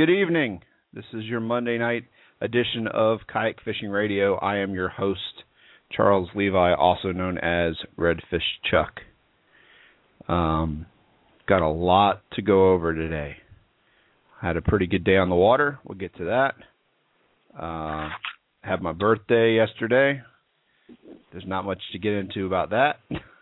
Good evening. This is your Monday night edition of Kayak Fishing Radio. I am your host, Charles Levi, also known as Redfish Chuck. Got a lot to go over today. Had a pretty good day on the water. We'll get to that. Had my birthday yesterday. There's not much to get into about that.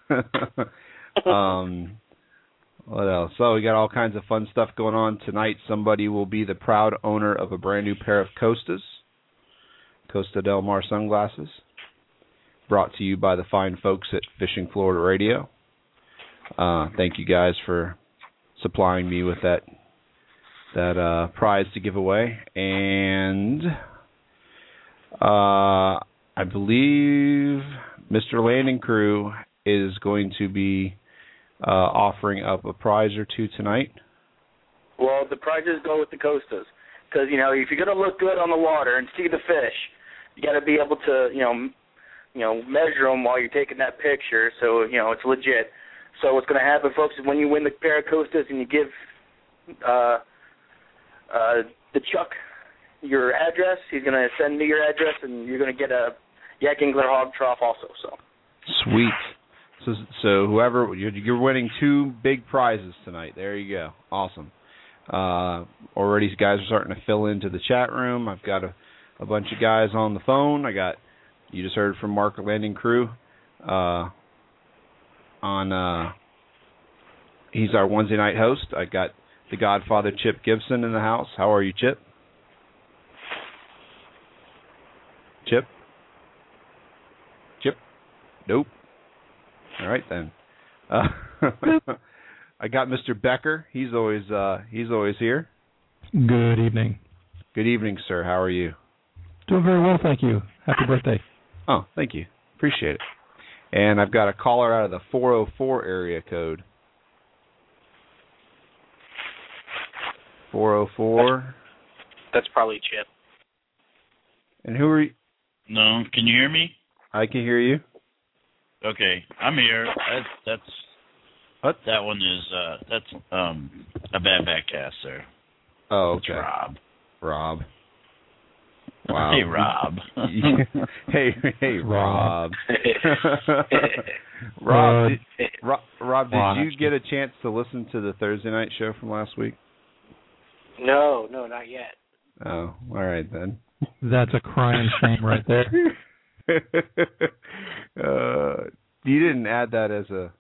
What else? So we got all kinds of fun stuff going on. Tonight somebody will be the proud owner of a brand new pair of Costas, Costa Del Mar sunglasses, brought to you by the fine folks at Fishing Florida Radio. Thank you guys for supplying me with that prize to give away. And I believe Mr. Landing Crew is going to be offering up a prize or two tonight. Well, the prizes go with the Costas. Because, if you're going to look good on the water and see the fish, you got to be able to, measure them while you're taking that picture so, it's legit. So what's going to happen, folks, is when you win the pair of Costas and you give the Chuck your address, he's going to send me your address, and you're going to get a Yak Angler Hog Trough also. So sweet. So whoever, you're winning two big prizes tonight. There you go. Awesome. Already guys are starting to fill into the chat room. I've got a bunch of guys on the phone. You just heard from Mark Landing Crew. He's our Wednesday night host. I got the Godfather Chip Gibson in the house. How are you, Chip? Chip? Nope. All right then. I got Mr. Becker. He's always here. Good evening. Good evening, sir. How are you? Doing very well, thank you. Happy birthday. Oh, thank you. Appreciate it. And I've got a caller out of the 404 area code. 404. That's probably Chip. And who are you? No, can you hear me? I can hear you. Okay, I'm here. That's what? That one is that's a bad backcast, sir. Oh, okay. It's Rob. Wow. Hey, Rob. hey, Rob. Rob, did you get a chance to listen to the Thursday night show from last week? No, not yet. Oh, all right then. That's a crying shame right there. You didn't add that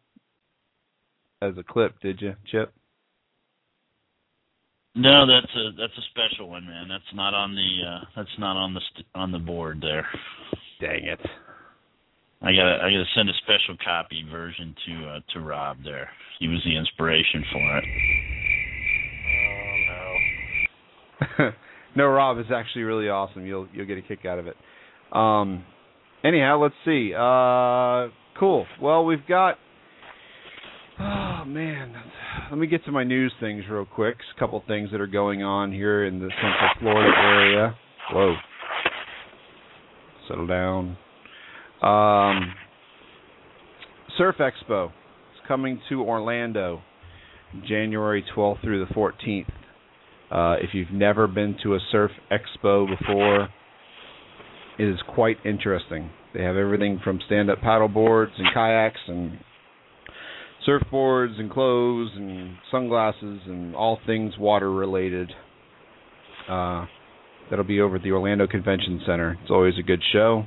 as a clip, did you, Chip? No, that's a special one, man. That's not on the board there. Dang it! I gotta send a special copy version to Rob there. He was the inspiration for it. Oh no. No, Rob is actually really awesome. You'll get a kick out of it. Anyhow, let's see. Cool. Well, we've got... Oh, man. Let me get to my news things real quick. A couple things that are going on here in the Central Florida area. Whoa. Settle down. Surf Expo is coming to Orlando January 12th through the 14th. If you've never been to a Surf Expo before, it is quite interesting. They have everything from stand-up paddle boards and kayaks and surfboards and clothes and sunglasses and all things water-related. That'll be over at the Orlando Convention Center. It's always a good show.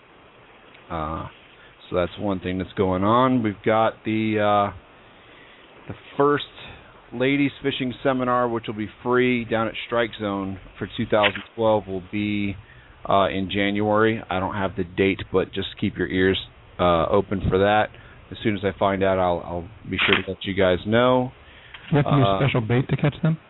So that's one thing that's going on. We've got the first ladies fishing seminar, which will be free down at Strike Zone for 2012, will be in January. I don't have the date, but just keep your ears open for that. As soon as I find out, I'll be sure to let you guys know. You have to use special bait to catch them?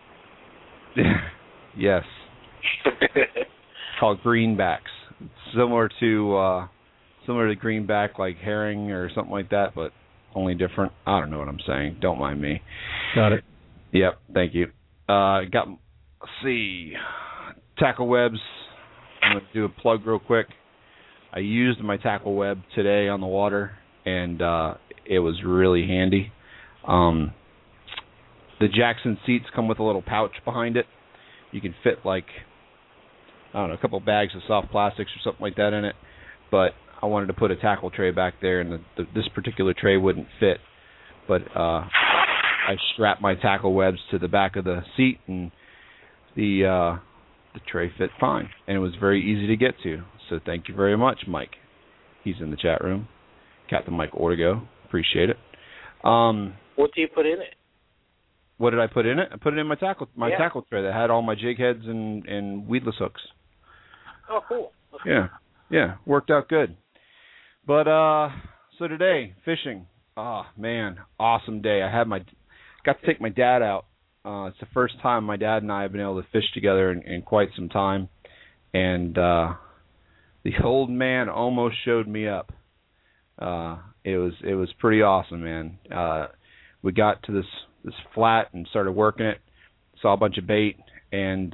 Yes. It's called greenbacks. It's similar to greenback, like herring or something like that, but only different. I don't know what I'm saying. Don't mind me. Got it. Yep. Thank you. Let's see. Tackle webs. I'm going to do a plug real quick. I used my tackle web today on the water, and it was really handy. The Jackson seats come with a little pouch behind it. you can fit like, I don't know, a couple bags of soft plastics or something like that in it. But I wanted to put a tackle tray back there, and this particular tray wouldn't fit. But I strapped my tackle webs to the back of the seat, and the tray fit fine, and it was very easy to get to. So thank you very much, Mike. He's in the chat room. Captain Mike Ortego. Appreciate it. What do you put in it? What did I put in it? I put it in my tackle tray that had all my jig heads and weedless hooks. Oh, cool. Okay. Yeah, worked out good. But so today, fishing. Oh man, awesome day. Got to take my dad out. It's the first time my dad and I have been able to fish together in quite some time, and the old man almost showed me up. It was pretty awesome, man. We got to this flat and started working it. Saw a bunch of bait, and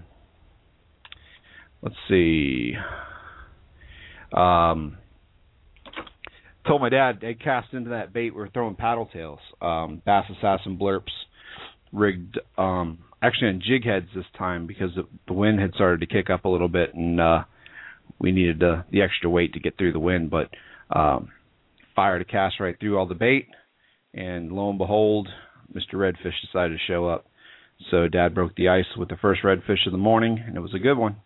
let's see. Told my dad they cast into that bait. We were throwing paddle tails, Bass Assassin blurps, rigged actually on jig heads this time because the wind had started to kick up a little bit, and we needed the extra weight to get through the wind. But fired a cast right through all the bait, and lo and behold, Mr. Redfish decided to show up. So Dad broke the ice with the first redfish of the morning, and it was a good one.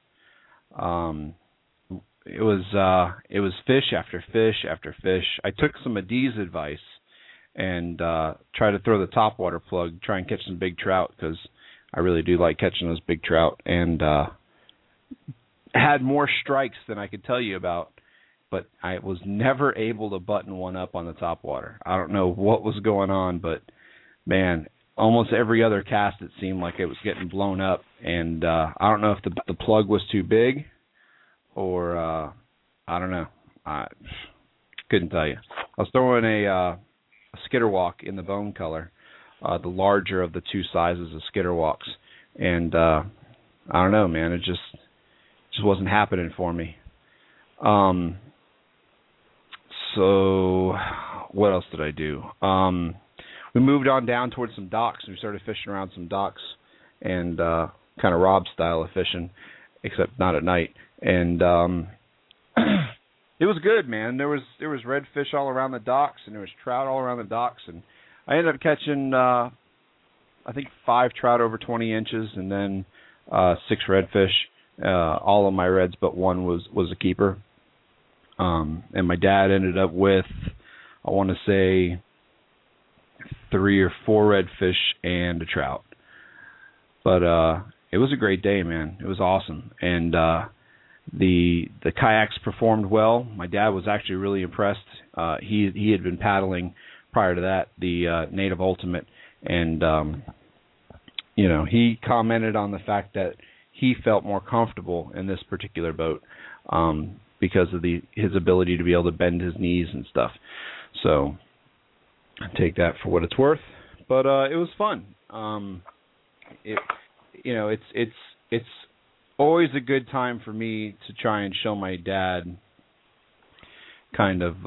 It was fish after fish after fish. I took some of Dee's advice and tried to throw the topwater plug, try and catch some big trout, because I really do like catching those big trout, and had more strikes than I could tell you about, but I was never able to button one up on the topwater. I don't know what was going on, but man, almost every other cast it seemed like it was getting blown up, and I don't know if the plug was too big or I don't know. I couldn't tell you. I was throwing a skitterwalk in the bone color, the larger of the two sizes of skitterwalks, and I don't know, man. It just wasn't happening for me. So what else did I do? We moved on down towards some docks. We started fishing around some docks, and kind of Rob style of fishing, except not at night. And it was good, man. There was redfish all around the docks, and there was trout all around the docks, and I ended up catching I think 5 trout over 20 inches, and then 6 redfish. All of my reds but one was a keeper. And my dad ended up with, I want to say, 3 or 4 redfish and a trout. But it was a great day, man. It was awesome. And the kayaks performed well. My dad was actually really impressed. He had been paddling prior to that, the Native Ultimate, and he commented on the fact that he felt more comfortable in this particular boat because of his ability to be able to bend his knees and stuff. So I take that for what it's worth. But it was fun. It's always a good time for me to try and show my dad kind of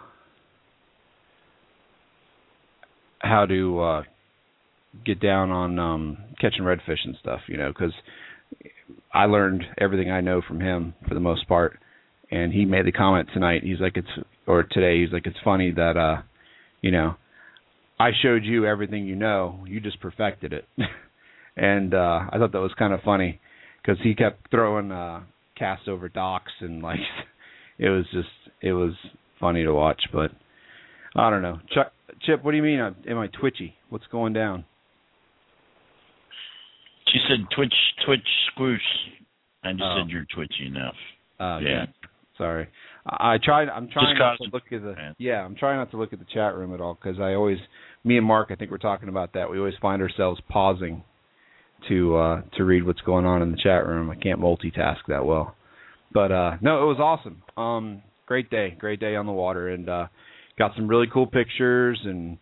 how to get down on catching redfish and stuff, because I learned everything I know from him for the most part. And he made the comment tonight. He's like, today, he's like, it's funny that, I showed you everything you know. You just perfected it. And I thought that was kind of funny because he kept throwing casts over docks, and like it was funny to watch. But I don't know. Chip, what do you mean? Am I twitchy? What's going down? She said twitch, squoosh. I just said you're twitchy enough. Okay. Yeah. Sorry. I'm trying not to look at I'm trying not to look at the chat room at all, because me and Mark, I think we're talking about that. We always find ourselves pausing to read what's going on in the chat room. I can't multitask that well. But no, it was awesome. Great day on the water, and got some really cool pictures, and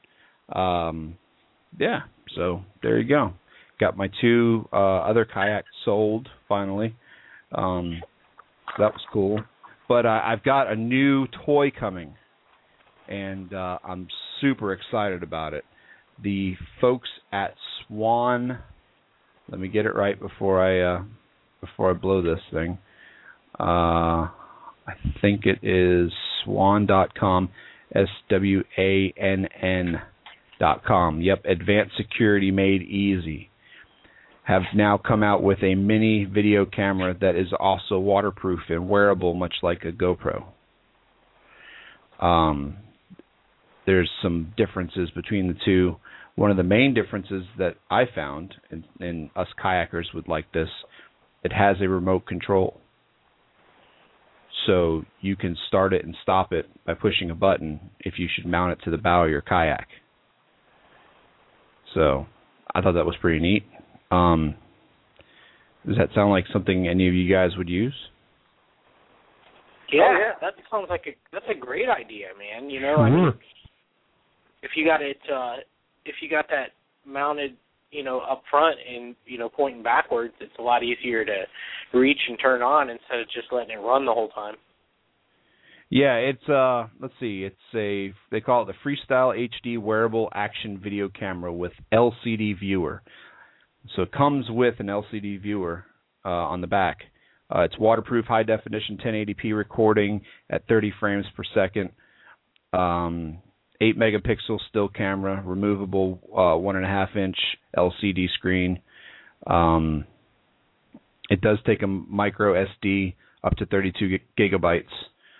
so there you go. Got my 2 other kayaks sold finally. So that was cool. But I've got a new toy coming, and I'm super excited about it. The folks at Swan Let me get it right before I blow this thing. I think it is swann.com, SWANN.com. Yep, Advanced Security Made Easy. Have now come out with a mini video camera that is also waterproof and wearable, much like a GoPro. There's some differences between the two. One of the main differences that I found, and us kayakers would like this, it has a remote control. So you can start it and stop it by pushing a button if you should mount it to the bow of your kayak. So I thought that was pretty neat. Does that sound like something any of you guys would use? Yeah, that sounds like that's a great idea, man. You know, I mean, if you got that mounted, you know, up front and, you know, pointing backwards, it's a lot easier to reach and turn on instead of just letting it run the whole time. Yeah, it's let's see, they call it the Freestyle HD wearable action video camera with LCD viewer. So it comes with an LCD viewer on the back. It's waterproof, high definition 1080p recording at 30 frames per second. 8 megapixel still camera, removable 1.5 inch LCD screen. It does take a micro SD up to 32 gigabytes.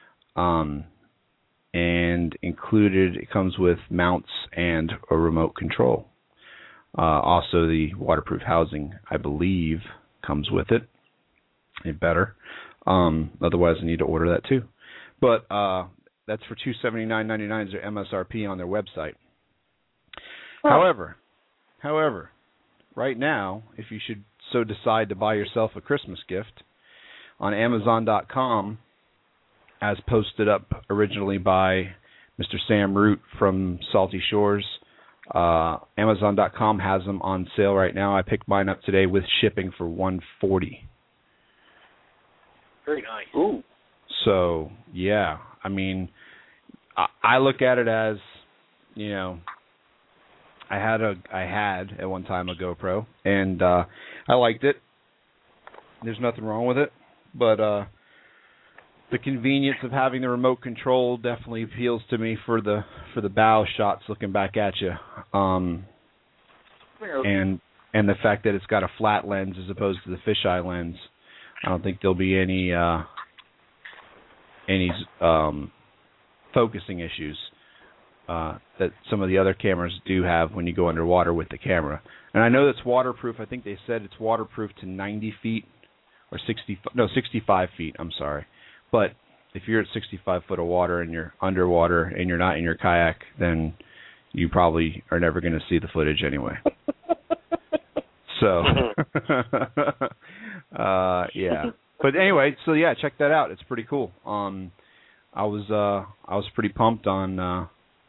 And included, it comes with mounts and a remote control. Also, the waterproof housing, I believe, comes with it. It better. Otherwise, I need to order that too. But that's for $279.99 is their MSRP on their website. However, right now, if you should so decide to buy yourself a Christmas gift, on Amazon.com, as posted up originally by Mr. Sam Root from Salty Shores, Amazon.com has them on sale right now. I picked mine up today with shipping for $140. Very nice. Ooh. So, yeah, I mean, I look at it as, you know, I had at one time a GoPro, and I liked it. There's nothing wrong with it, but the convenience of having the remote control definitely appeals to me for the bow shots looking back at you, and the fact that it's got a flat lens as opposed to the fisheye lens. I don't think there'll be any focusing issues that some of the other cameras do have when you go underwater with the camera. And I know it's waterproof. I think they said it's waterproof to 90 feet or 65 feet. I'm sorry. But if you're at 65 foot of water and you're underwater and you're not in your kayak, then you probably are never going to see the footage anyway. So, yeah. But anyway, so yeah, check that out. It's pretty cool. I was pretty pumped on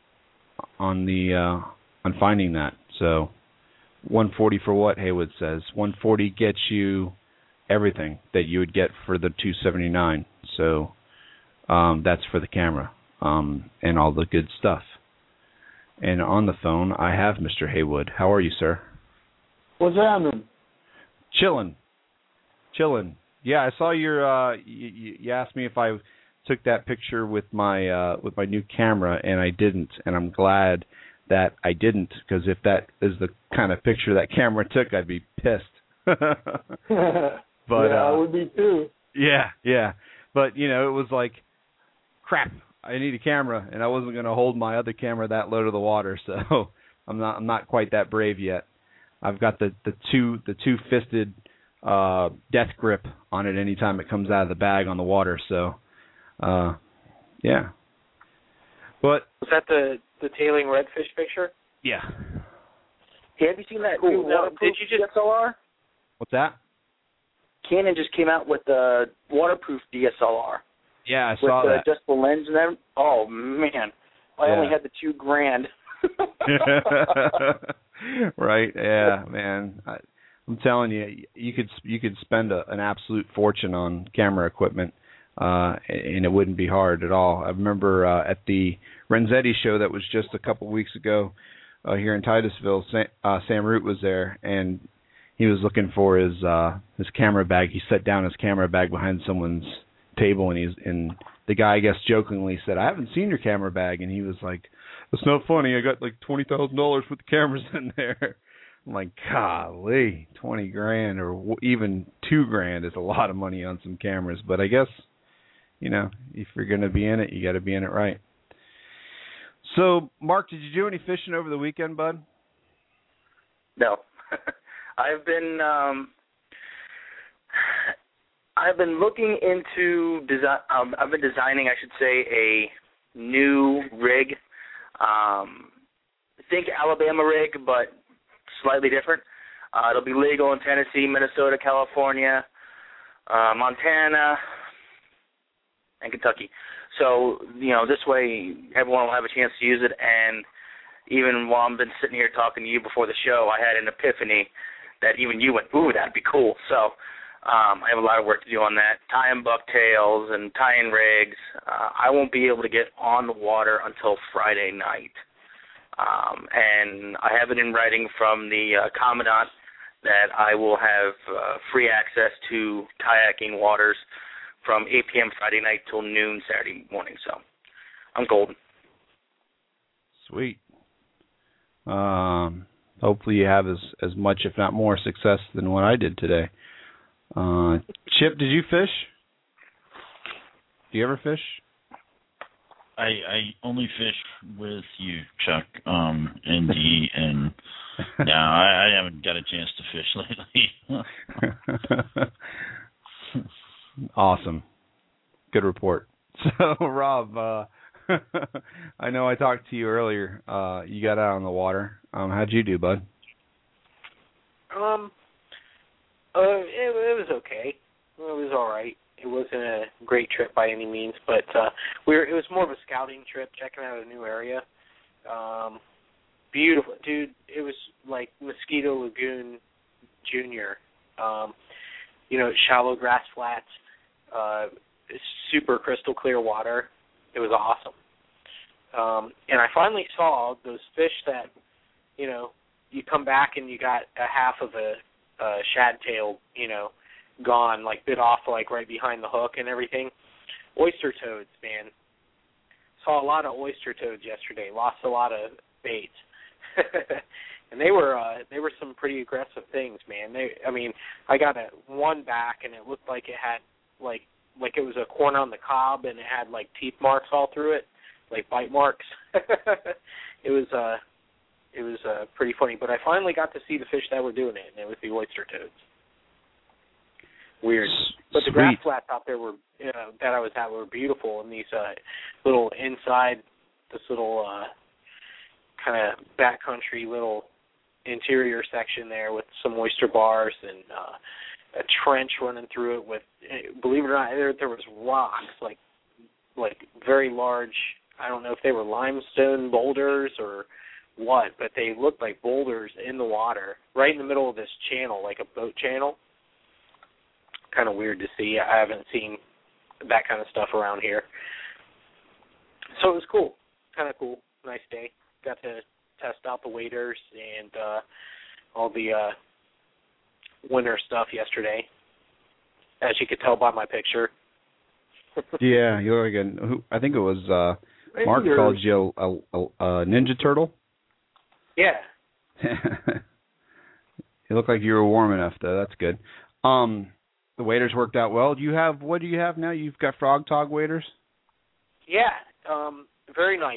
finding that. So, $140 for what? Haywood says $140 gets you everything that you would get for the $279. So, that's for the camera and all the good stuff. And on the phone, I have Mr. Haywood. How are you, sir? What's happening? Chilling. Yeah, I saw your. You asked me if I took that picture with my new camera, and I didn't. And I'm glad that I didn't, because if that is the kind of picture that camera took, I'd be pissed. But yeah, I would be too. Yeah. But you know, it was like, crap. I need a camera, and I wasn't going to hold my other camera that low to the water, so I'm not quite that brave yet. I've got the two-fisted death grip on it anytime it comes out of the bag on the water. So, yeah. But was that the tailing redfish picture? Yeah. Hey, have you seen that new waterproof did you just DSLR? What's that? Canon just came out with the waterproof DSLR. Yeah, I saw with that. With adjustable lens and everything. Oh man, I only had the $2,000. Right? Yeah, man. I'm telling you, you could spend an absolute fortune on camera equipment, and it wouldn't be hard at all. I remember at the Renzetti show that was just a couple weeks ago here in Titusville, Sam Root was there, and he was looking for his camera bag. He set down his camera bag behind someone's table, and the guy, I guess, jokingly said, "I haven't seen your camera bag," and he was like, "It's not funny. I got like $20,000 worth of cameras in there." I'm like, golly, $20,000 or even $2,000 is a lot of money on some cameras. But I guess, if you're going to be in it, you got to be in it right. So, Mark, did you do any fishing over the weekend, bud? No. I've been looking into design. I've been designing, I should say, a new rig. Think Alabama rig, but slightly different. It'll be legal in Tennessee, Minnesota, California, Montana, and Kentucky. So, this way everyone will have a chance to use it. And even while I've been sitting here talking to you before the show, I had an epiphany that even you went, ooh, that'd be cool. So I have a lot of work to do on that. Tying bucktails and tying rigs. I won't be able to get on the water until Friday night. And I have it in writing from the Commandant that I will have free access to kayaking waters from 8 p.m. Friday night till noon Saturday morning. So I'm golden. Sweet. Hopefully you have as much, if not more, success than what I did today. Chip, did you fish? Do you ever fish? I only fish with you, Chuck, ND, and no, I haven't got a chance to fish lately. Awesome. Good report. So, Rob, I know I talked to you earlier. You got out on the water. How'd you do, bud? It was okay. It was all right. It wasn't a great trip by any means, but it was more of a scouting trip, checking out a new area. Beautiful, dude. It was like Mosquito Lagoon Junior. Shallow grass flats, super crystal clear water. It was awesome. And I finally saw those fish that, you come back and you got a half of a shad tail, gone, like bit off like right behind the hook and everything. Oyster toads, man. Saw a lot of oyster toads yesterday. Lost a lot of baits. And they were some pretty aggressive things, man. I got one back and it looked like it had like it was a corn on the cob and it had like teeth marks all through it, like bite marks. It was pretty funny, but I finally got to see the fish that were doing it, and it was the oyster toads. Weird. But the grass flats out there were that I was at were beautiful, and these little inside this little kind of backcountry little interior section there with some oyster bars and a trench running through it with, believe it or not, there was rocks like very large. I don't know if they were limestone boulders or what, but they looked like boulders in the water right in the middle of this channel, like a boat channel. Kind of weird to see. I haven't seen that kind of stuff around here. So it was cool. Kind of cool. Nice day. Got to test out the waders and all the winter stuff yesterday, as you could tell by my picture. Yeah, you're like I think it was Mark called you a Ninja Turtle. Yeah. You look like you were warm enough, though. That's good. The waders worked out well. What do you have now? You've got Frog Tog waders? Yeah, very nice.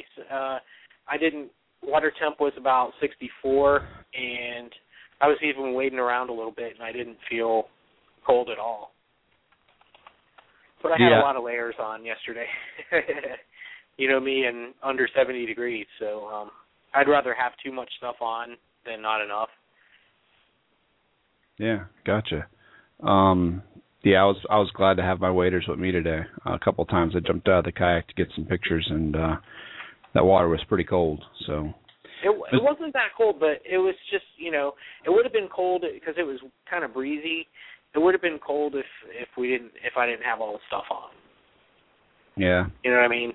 Water temp was about 64, and I was even wading around a little bit, and I didn't feel cold at all. But I had a lot of layers on yesterday. You know me, and under 70 degrees, so I'd rather have too much stuff on than not enough. Yeah, gotcha. Yeah, I was glad to have my waders with me today. A couple of times I jumped out of the kayak to get some pictures, and that water was pretty cold. So it wasn't that cold, but it was just, it would have been cold because it was kind of breezy. It would have been cold if I didn't have all the stuff on. Yeah. You know what I mean?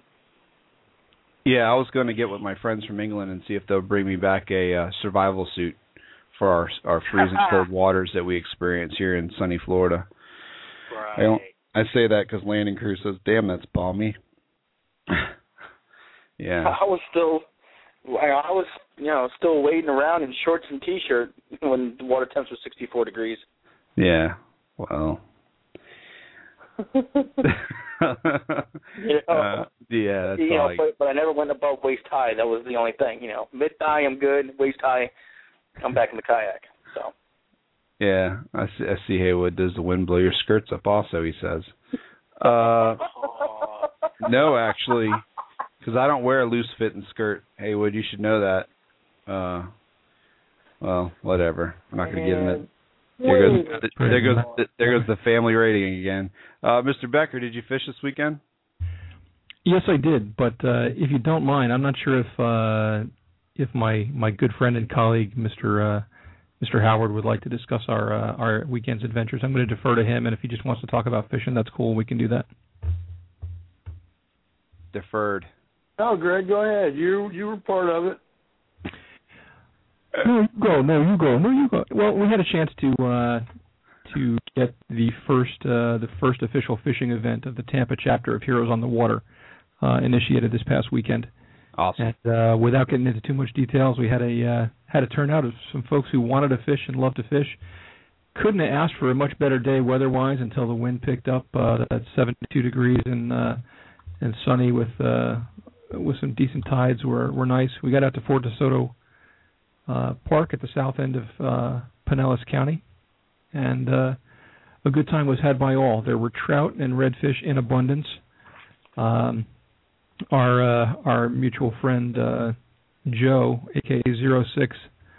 Yeah, I was going to get with my friends from England and see if they'll bring me back a survival suit for our freezing cold waters that we experience here in sunny Florida. Right. I say that because landing crew says, "Damn, that's balmy." Yeah. I was still wading around in shorts and t-shirt when the water temps was 64 degrees. Yeah. Well. Yeah, that's all. But I never went above waist high. That was the only thing. Mid thigh, I'm good. Waist high, I'm back in the kayak. So. Yeah, I see Haywood. Does the wind blow your skirts up? Also, he says. No, actually, because I don't wear a loose fitting skirt. Haywood, you should know that. Well, whatever. I'm not going to get in it. There goes the family rating again. Mr. Becker, did you fish this weekend? Yes, I did. But if you don't mind, I'm not sure if my good friend and colleague, Mr. Howard, would like to discuss our weekend's adventures. I'm going to defer to him, and if he just wants to talk about fishing, that's cool. We can do that. Deferred. No, Greg, go ahead. You were part of it. No, you go. Well, we had a chance to get the first official fishing event of the Tampa chapter of Heroes on the Water initiated this past weekend. Awesome. And without getting into too much details, we had a turnout of some folks who wanted to fish and loved to fish. Couldn't have asked for a much better day weather-wise until the wind picked up at 72 degrees and sunny with some decent tides were nice. We got out to Fort DeSoto Park at the south end of Pinellas County, and a good time was had by all. There were trout and redfish in abundance. Our mutual friend Joe, aka 06,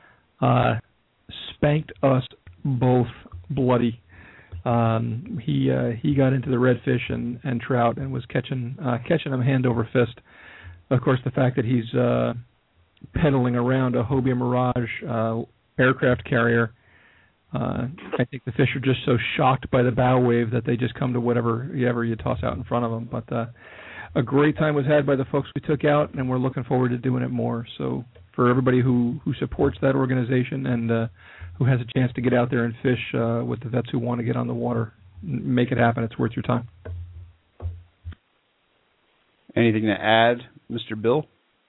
spanked us both bloody. He got into the redfish and trout and was catching them hand over fist. Of course, the fact that he's pedaling around a Hobie Mirage aircraft carrier, I think the fish are just so shocked by the bow wave that they just come to whatever you toss out in front of them. But a great time was had by the folks we took out, and we're looking forward to doing it more. So for everybody who supports that organization and who has a chance to get out there and fish with the vets who want to get on the water, make it happen. It's worth your time. Anything to add, Mr. Bill?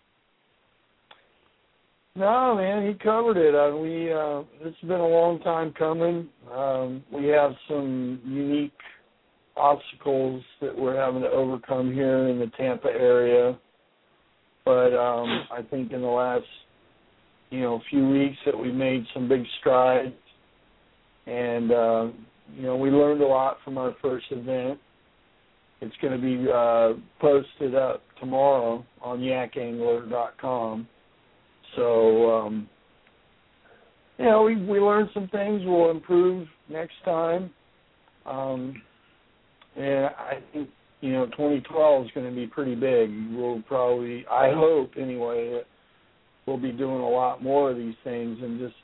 No, man, he covered it. It's been a long time coming. We have some unique obstacles that we're having to overcome here in the Tampa area, but I think in the last few weeks that we made some big strides, and we learned a lot from our first event. It's going to be posted up tomorrow on yakangler.com. So, we learned some things. We'll improve next time. And I think, 2012 is going to be pretty big. We'll probably, I hope anyway, that we'll be doing a lot more of these things. And just,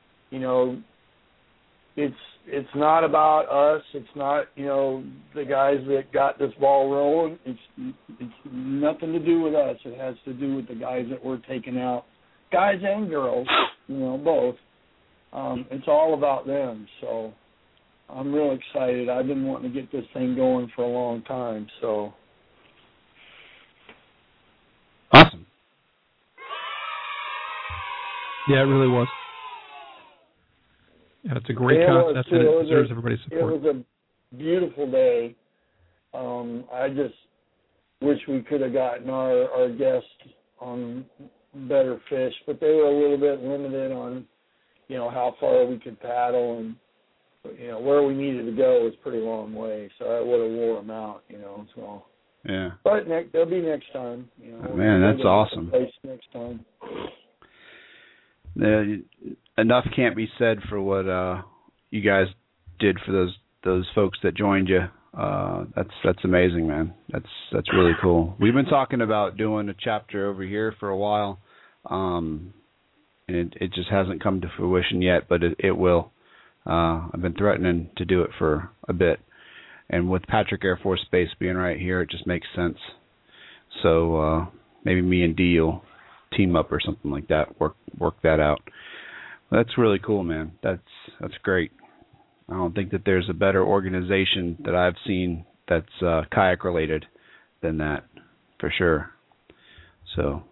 it's not about us. It's not, the guys that got this ball rolling. It's nothing to do with us. It has to do with the guys that we're taking out. Guys and girls, both. It's all about them. So I'm real excited. I've been wanting to get this thing going for a long time. So awesome. Yeah, it really was. And it's a great concept, and it deserves everybody's support. It was a beautiful day. I just wish we could have gotten our guests on better fish, but they were a little bit limited on, how far we could paddle, and where we needed to go was a pretty long way, so I would have wore them out, so. Yeah. But there'll be next time. Man, that's awesome. Next time. Enough can't be said for what you guys did for those folks that joined you. That's amazing, man. That's really cool. We've been talking about doing a chapter over here for a while, and it just hasn't come to fruition yet, but it will. I've been threatening to do it for a bit, and with Patrick Air Force Base being right here, it just makes sense. So maybe me and Dee will team up or something like that, work that out. That's really cool, man. That's great. I don't think that there's a better organization that I've seen that's kayak related than that, for sure. So,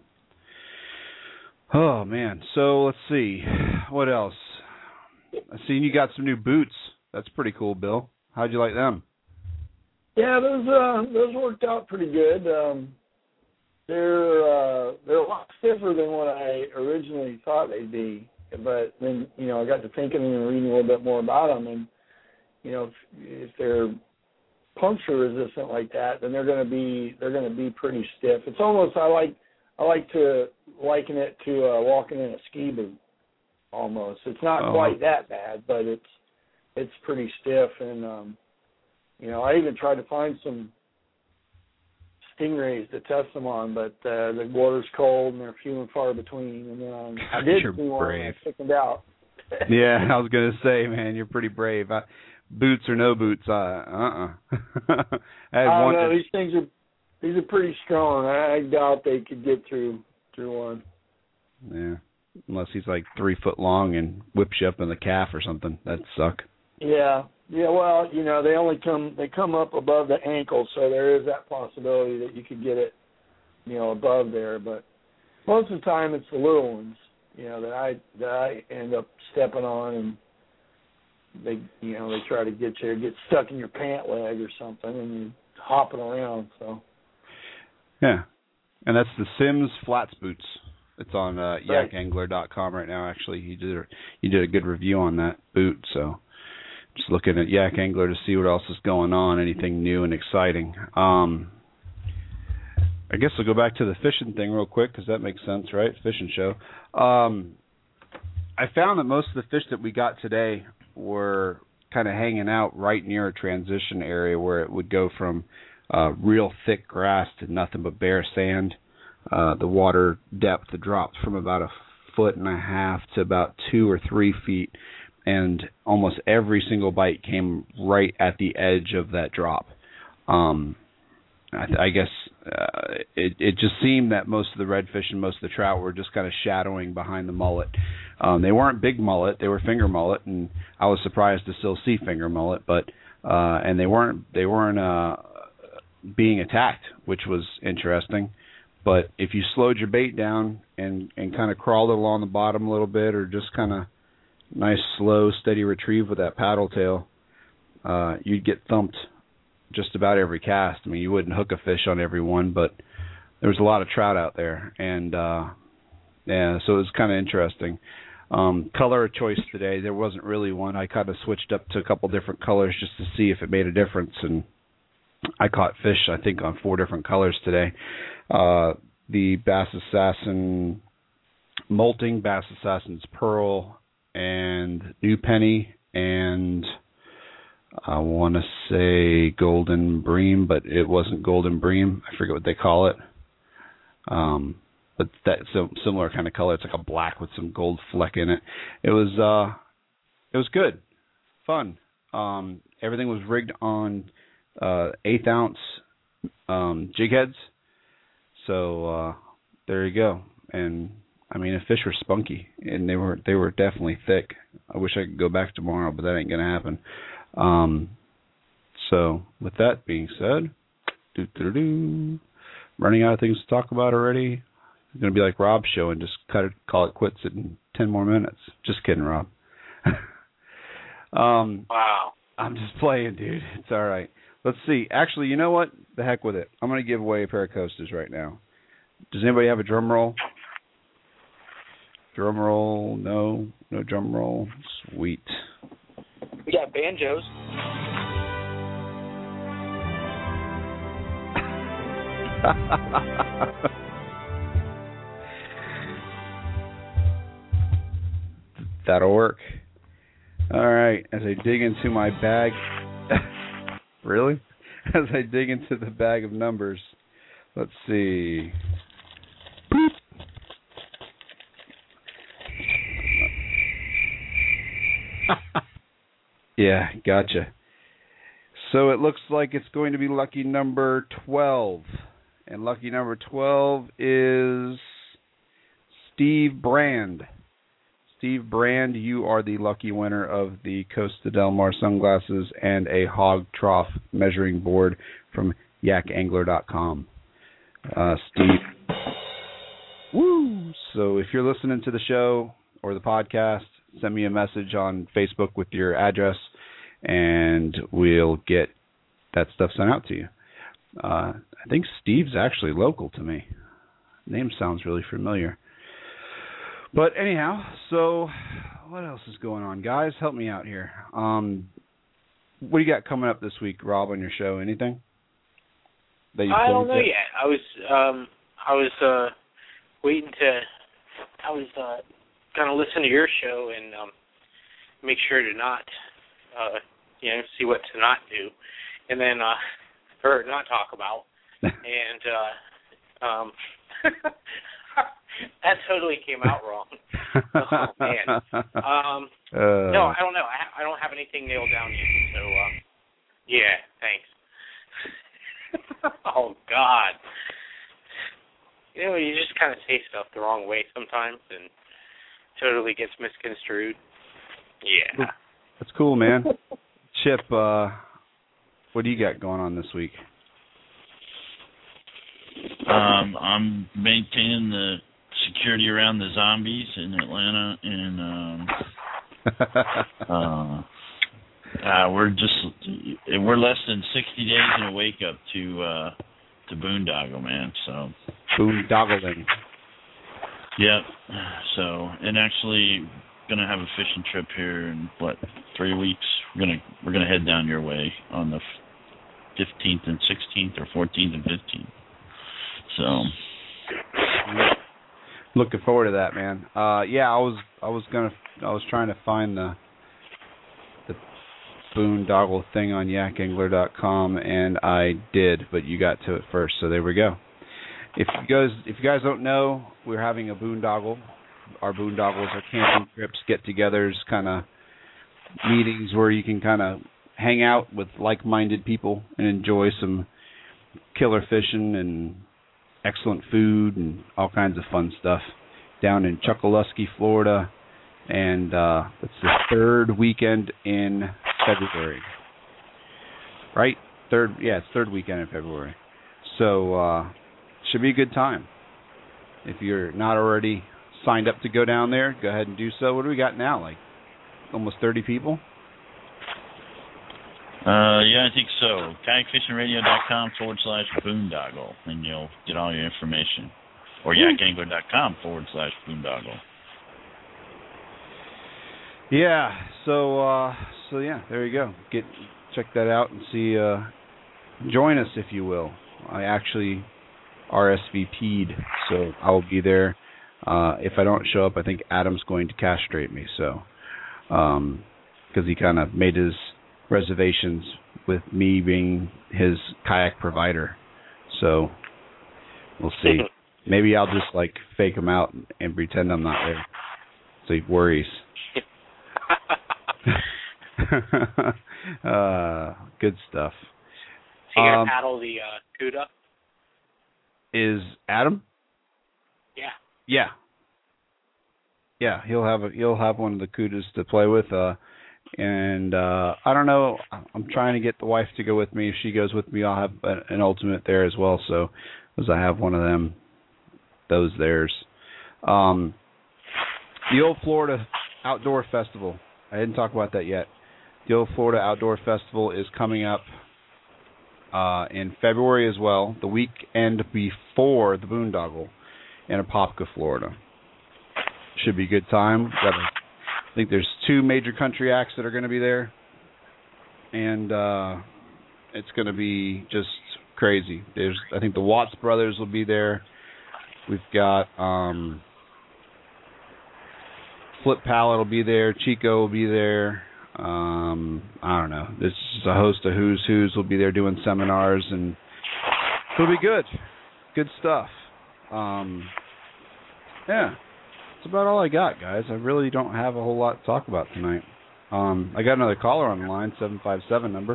oh man. So let's see, what else? I seen you got some new boots. That's pretty cool, Bill. How'd you like them? Yeah, those worked out pretty good. They're a lot stiffer than what I originally thought they'd be. But then, I got to thinking and reading a little bit more about them, and if they're puncture resistant like that, then they're going to be pretty stiff. It's almost I like to liken it to walking in a ski boot. Almost, it's not quite that bad, but it's pretty stiff, and I even tried to find some Stingrays to test them on, but the water's cold and they're few and far between. And I did see one and I chickened out. Yeah, I was gonna say, man, you're pretty brave. Boots or no boots, I don't know. These are pretty strong. I doubt they could get through one. Yeah, unless he's like 3 foot long and whips you up in the calf or something. That'd suck. Yeah. Well, they come up above the ankle, so there is that possibility that you could get it, above there. But most of the time, it's the little ones, that I end up stepping on, and they try to get you, get stuck in your pant leg or something, and you're hopping around. So. Yeah, and that's the Sims Flats boots. It's on yakangler.com right now. Actually, you did a good review on that boot, so. Just looking at Yak Angler to see what else is going on, anything new and exciting. I guess I'll go back to the fishing thing real quick because that makes sense, right? Fishing show. I found that most of the fish that we got today were kind of hanging out right near a transition area where it would go from real thick grass to nothing but bare sand. The water depth dropped from about 1.5 feet to about 2 or 3 feet. And almost every single bite came right at the edge of that drop. I guess it just seemed that most of the redfish and most of the trout were just kind of shadowing behind the mullet. They weren't big mullet; they were finger mullet, and I was surprised to still see finger mullet. But and they weren't being attacked, which was interesting. But if you slowed your bait down and kind of crawled along the bottom a little bit, or just kind of nice, slow, steady retrieve with that paddle tail, you'd get thumped just about every cast. I mean, you wouldn't hook a fish on every one, but there was a lot of trout out there. And, so it was kind of interesting. Color of choice today, there wasn't really one. I kind of switched up to a couple different colors just to see if it made a difference. And I caught fish, I think, on 4 different colors today. The Bass Assassin Molting, Bass Assassin's Pearl, and New Penny, and I want to say Golden Bream, but it wasn't Golden Bream. I forget what they call it. But that's a similar kind of color. It's like a black with some gold fleck in it. It was good, fun. Everything was rigged on 1/8 ounce jig heads. So there you go. And I mean, the fish were spunky, and they were definitely thick. I wish I could go back tomorrow, but that ain't gonna happen. So with that being said, running out of things to talk about already. It's gonna be like Rob's show and just call it quits in 10 more minutes. Just kidding, Rob. Wow. I'm just playing, dude. It's all right. Let's see. Actually, you know what? The heck with it. I'm gonna give away a pair of coasters right now. Does anybody have a drum roll? Drum roll, no drum roll. Sweet. We got banjos. That'll work. All right, as I dig into my bag. Really? As I dig into the bag of numbers, let's see. Yeah, gotcha. So it looks like it's going to be lucky number 12. And lucky number 12 is Steve Brand. Steve Brand, you are the lucky winner of the Costa Del Mar sunglasses and a hog trough measuring board from yakangler.com. Steve. Woo! So if you're listening to the show or the podcast, send me a message on Facebook with your address, and we'll get that stuff sent out to you. I think Steve's actually local to me. Name sounds really familiar. But anyhow, so what else is going on, guys? Help me out here. What do you got coming up this week, Rob, on your show? Anything? I don't know yet. I was waiting to. I was gonna listen to your show and make sure to not, see what to not do, and then or not talk about, and that totally came out wrong. Oh man. No, I don't know. I don't have anything nailed down yet. So yeah, thanks. Oh God. You just kind of say stuff the wrong way sometimes, and totally gets misconstrued. Yeah. That's cool, man. Chip, what do you got going on this week? I'm maintaining the security around the zombies in Atlanta, and we're less than 60 days in a wake up to boondoggle, man. So boondoggling. Yep. So, and actually gonna have a fishing trip here in 3 weeks. We're gonna head down your way on the 15th and 16th, or 14th and 15th. So, looking forward to that, man. I was trying to find the boondoggle thing on yakangler.com, and I did, but you got to it first, so there we go. If you guys don't know, we're having a boondoggle. Our boondoggles are camping trips, get-togethers, kind of meetings where you can kind of hang out with like-minded people and enjoy some killer fishing and excellent food and all kinds of fun stuff down in Chokoloskee, Florida, and it's the third weekend in February. Right? It's third weekend in February. So should be a good time. If you're not already signed up to go down there, go ahead and do so. What do we got now? Like almost 30 people? Yeah, I think so. KayakFishingRadio.com/boondoggle, and you'll get all your information. Or yakangler.com/boondoggle. Yeah. So yeah, there you go. Check that out and see. Join us if you will. I actually RSVP'd, so I'll be there. If I don't show up, I think Adam's going to castrate me. So, because he kind of made his reservations with me being his kayak provider. So we'll see. Maybe I'll just fake him out and pretend I'm not there, so he worries. Good stuff. So you gonna paddle the Cuda? Is Adam? Yeah. Yeah. Yeah, he'll have one of the Cudas to play with. And I don't know. I'm trying to get the wife to go with me. If she goes with me, I'll have an Ultimate there as well. So, as I have one of them, those theirs. The Old Florida Outdoor Festival. I didn't talk about that yet. The Old Florida Outdoor Festival is coming up in February as well, the weekend before the boondoggle in Apopka, Florida. Should be a good time. I think there's 2 major country acts that are going to be there, and it's going to be just crazy. I think the Watts brothers will be there. We've got Flip Pallet will be there. Chico will be there. I don't know. This is a host of who's who's will be there doing seminars, and it'll be good. Good stuff. Yeah. That's about all I got, guys. I really don't have a whole lot to talk about tonight. I got another caller on the line, 757 number.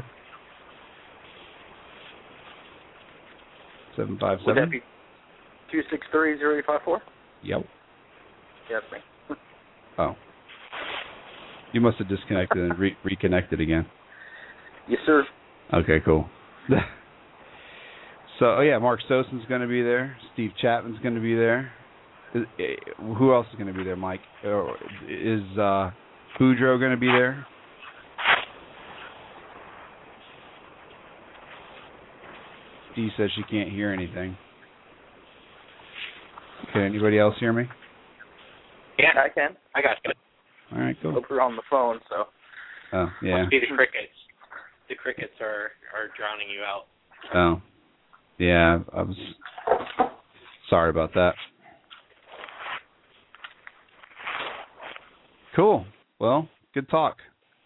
757. Would that be 263-0854? Yep. Yes, me. Oh. You must have disconnected and reconnected again. Yes, sir. Okay, cool. So, Mark Stosen's going to be there. Steve Chapman's going to be there. Who else is going to be there, Mike? Is Boudreaux going to be there? Dee says she can't hear anything. Can anybody else hear me? Yeah, I can. I got you. All right, cool. Hope we're on the phone, so. Oh, yeah. Must be the crickets. The crickets are drowning you out. Oh, yeah. I was sorry about that. Cool. Well, good talk.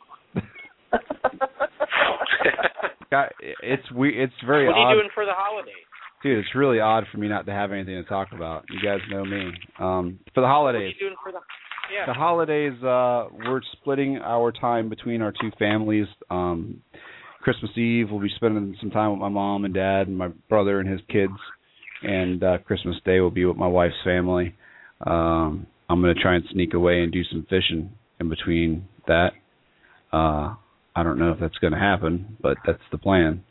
It's very odd. What are you doing for the holidays? Dude, it's really odd for me not to have anything to talk about. You guys know me. For the holidays. What are you doing for the? Yeah. The holidays, we're splitting our time between our two families. Christmas Eve, we'll be spending some time with my mom and dad and my brother and his kids. And Christmas Day will be with my wife's family. I'm going to try and sneak away and do some fishing in between that. I don't know if that's going to happen, but that's the plan.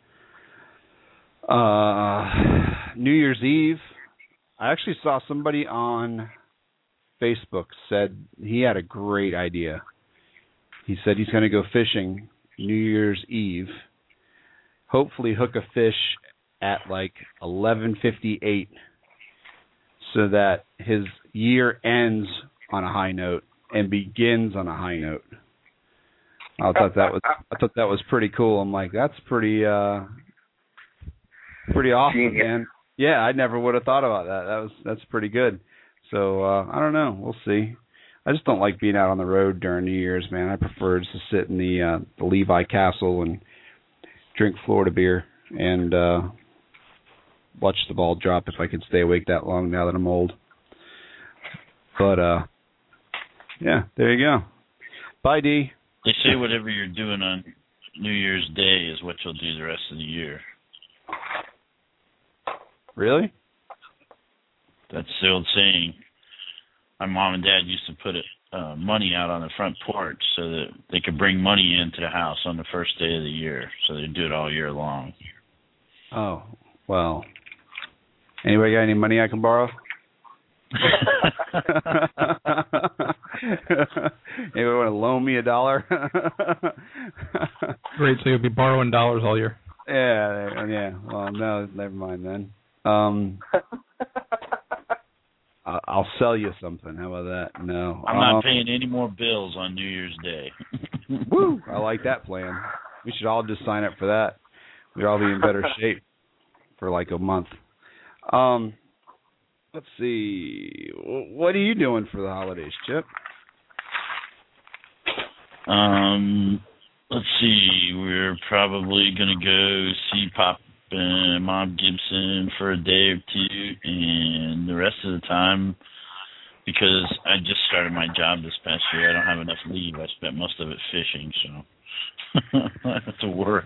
New Year's Eve, I actually saw somebody on Facebook said he had a great idea. He said he's going to go fishing New Year's Eve, hopefully hook a fish at like 11:58 so that his year ends on a high note and begins on a high note. I thought that was pretty cool. I'm like, that's pretty awesome, man. Yeah, I never would have thought about that. That's pretty good. So I don't know. We'll see. I just don't like being out on the road during New Year's, man. I prefer just to sit in the Levi Castle and drink Florida beer and watch the ball drop if I can stay awake that long now that I'm old. But yeah, there you go. Bye, Dee. They say whatever you're doing on New Year's Day is what you'll do the rest of the year. Really? That's the old saying. My mom and dad used to put money out on the front porch so that they could bring money into the house on the first day of the year. So they'd do it all year long. Oh, well. Anybody got any money I can borrow? Anybody want to loan me $1? Great, so you'll be borrowing dollars all year. Yeah. Well, no, never mind then. I'll sell you something. How about that? No. I'm not paying any more bills on New Year's Day. Woo! I like that plan. We should all just sign up for that. We'd all be in better shape for like a month. Let's see. What are you doing for the holidays, Chip? Let's see. We're probably going to go see Pop and Mom Gibson for a day or two, and the rest of the time, because I just started my job this past year, I don't have enough leave. I spent most of it fishing, so I have to work.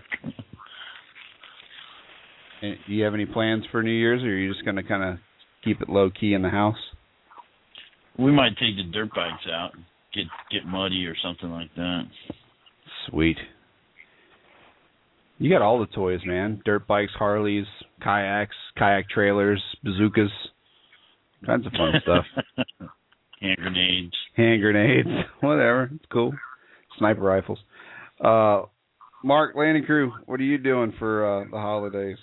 And do you have any plans for New Year's, or are you just going to kind of keep it low key in the house? We might take the dirt bikes out, get muddy or something like that. Sweet. You got all the toys, man. Dirt bikes, Harleys, kayaks, kayak trailers, bazookas, kinds of fun stuff. Hand grenades, whatever. It's cool. Sniper rifles. Mark, landing crew, what are you doing for the holidays?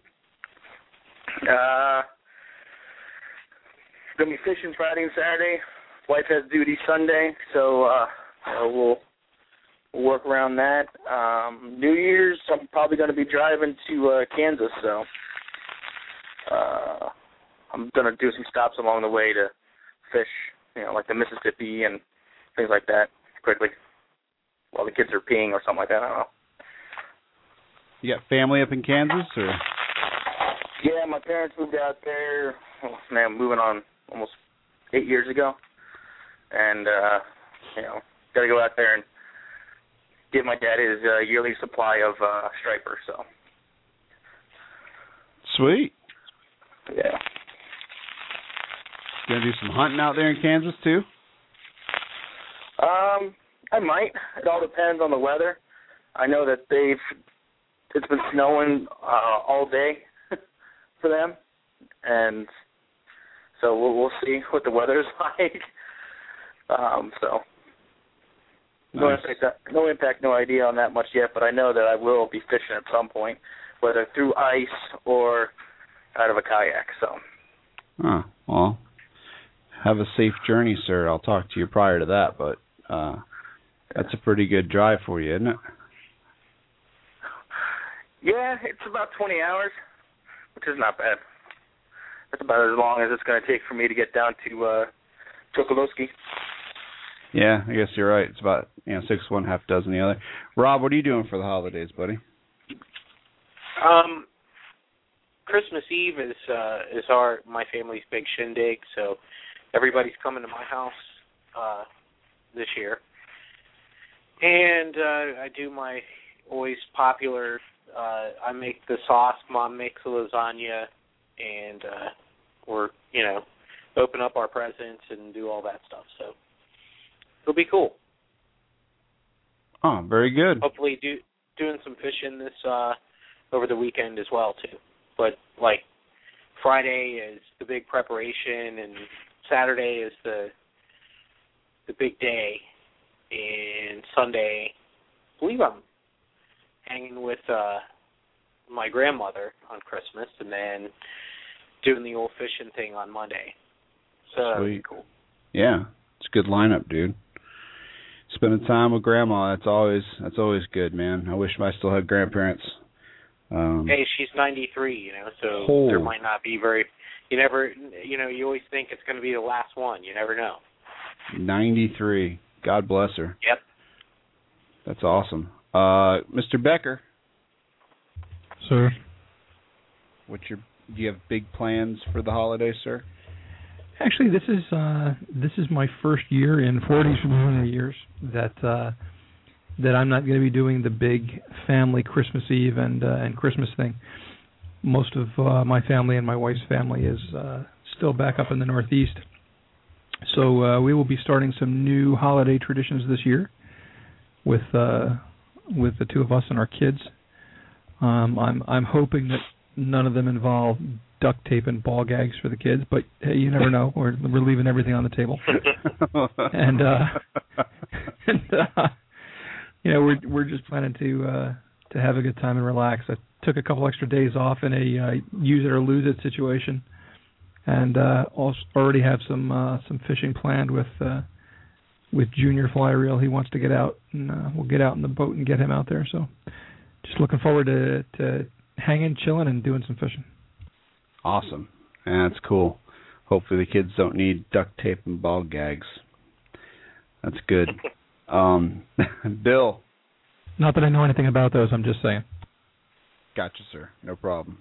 Gonna be fishing Friday and Saturday. Wife has duty Sunday, so we'll work around that. New Year's, I'm probably going to be driving to Kansas, so I'm going to do some stops along the way to fish, like the Mississippi and things like that quickly while the kids are peeing or something like that. I don't know. You got family up in Kansas, or? Yeah, my parents moved out there, moving on almost 8 years ago. And, got to go out there and give my dad his yearly supply of striper, so. Sweet. Yeah. Gonna do some hunting out there in Kansas, too? I might. It all depends on the weather. I know that it's been snowing all day for them, and so we'll see what the weather's like. So nice. no impact, no idea on that much yet, but I know that I will be fishing at some point, whether through ice or out of a kayak. So. Oh, well, have a safe journey, sir. I'll talk to you prior to that, but that's a pretty good drive for you, isn't it? Yeah, it's about 20 hours, which is not bad. That's about as long as it's going to take for me to get down to Chokoloskee. Yeah, I guess you're right. It's about 6 one, half dozen the other. Rob, what are you doing for the holidays, buddy? Christmas Eve is my family's big shindig, so everybody's coming to my house this year, and I do my always popular. I make the sauce. Mom makes the lasagna, and we're open up our presents and do all that stuff. So it'll be cool. Oh, very good. Hopefully, doing some fishing this over the weekend as well too. But like Friday is the big preparation, and Saturday is the big day, and Sunday, I believe I'm hanging with my grandmother on Christmas, and then doing the old fishing thing on Monday. So that'll be cool. Yeah, it's a good lineup, dude. Spending time with grandma, that's always good, man. I wish I still had grandparents. Hey, she's 93, so there might not be very. You never, you always think it's going to be the last one. You never know. 93. God bless her. Yep. That's awesome. Mr. Becker. Sir. Do you have big plans for the holidays, sir? Actually, this is my first year in 40 years that I'm not going to be doing the big family Christmas Eve and Christmas thing. Most of my family and my wife's family is still back up in the Northeast. So we will be starting some new holiday traditions this year with the two of us and our kids. I'm hoping that none of them involve duct tape and ball gags for the kids, but hey, you never know. We're leaving everything on the table. and we're just planning to have a good time and relax. I took a couple extra days off in a use it or lose it situation, and also already have some fishing planned with Junior Fly Reel. He wants to get out, and we'll get out in the boat and get him out there. So just looking forward to hanging, chilling, and doing some fishing. Awesome. Yeah, that's cool. Hopefully the kids don't need duct tape and ball gags. That's good. Bill. Not that I know anything about those, I'm just saying. Gotcha, sir. No problem.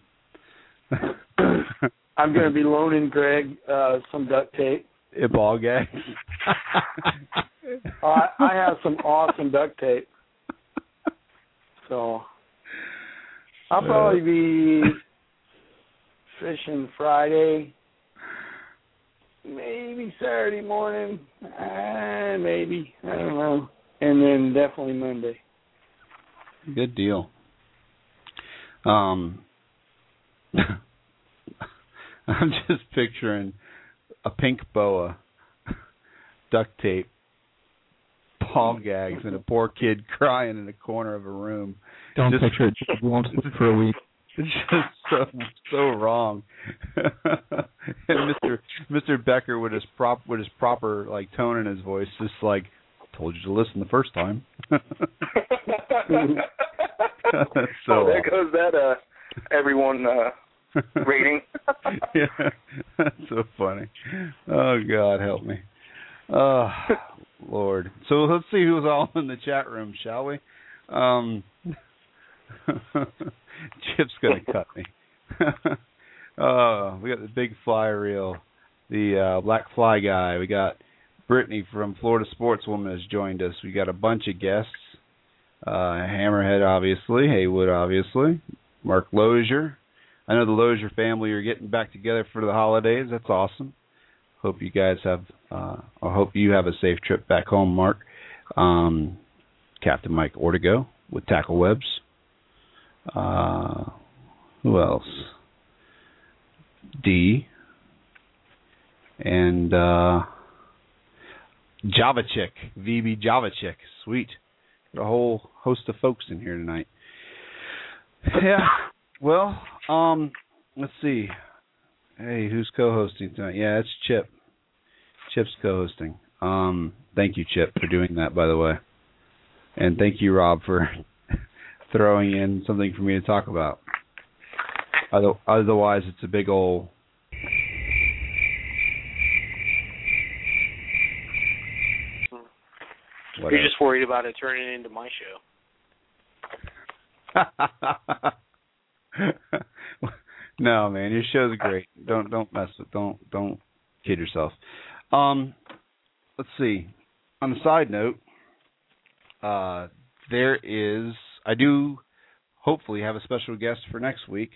I'm going to be loaning Greg some duct tape. A ball gag? I have some awesome duct tape. So I'll probably be fishing Friday, maybe Saturday morning, maybe, I don't know, and then definitely Monday. Good deal. I'm just picturing a pink boa, duct tape, ball gags, and a poor kid crying in the corner of a room. Don't picture it. We won't sleep for a week. It's just so wrong. And Mr. Becker with his proper like tone in his voice, just like, told you to listen the first time. So there goes that everyone rating. Yeah, that's so funny. Oh God, help me. Oh Lord. So let's see who's all in the chat room, shall we? Chip's gonna cut me. We got the Big Fly Reel, the Black Fly Guy. We got Brittany from Florida Sportswoman has joined us. We got a bunch of guests. Hammerhead, obviously. Haywood, obviously. Mark Lozier. I know the Lozier family are getting back together for the holidays. That's awesome. Hope you guys have. I hope you have a safe trip back home, Mark. Captain Mike Ortego with Tackle Webs. Who else? D. And Java Chick, VB Java Chick. Sweet. Got a whole host of folks in here tonight. Yeah. Well, let's see. Hey, who's co-hosting tonight? Yeah, it's Chip. Chip's co-hosting. Thank you, Chip, for doing that, by the way. And thank you, Rob, for throwing in something for me to talk about. Otherwise, it's a big old... Whatever. You're just worried about it turning into my show. No, man, your show's great. Don't mess with. Don't kid yourself. Let's see. On a side note, I do hopefully have a special guest for next week.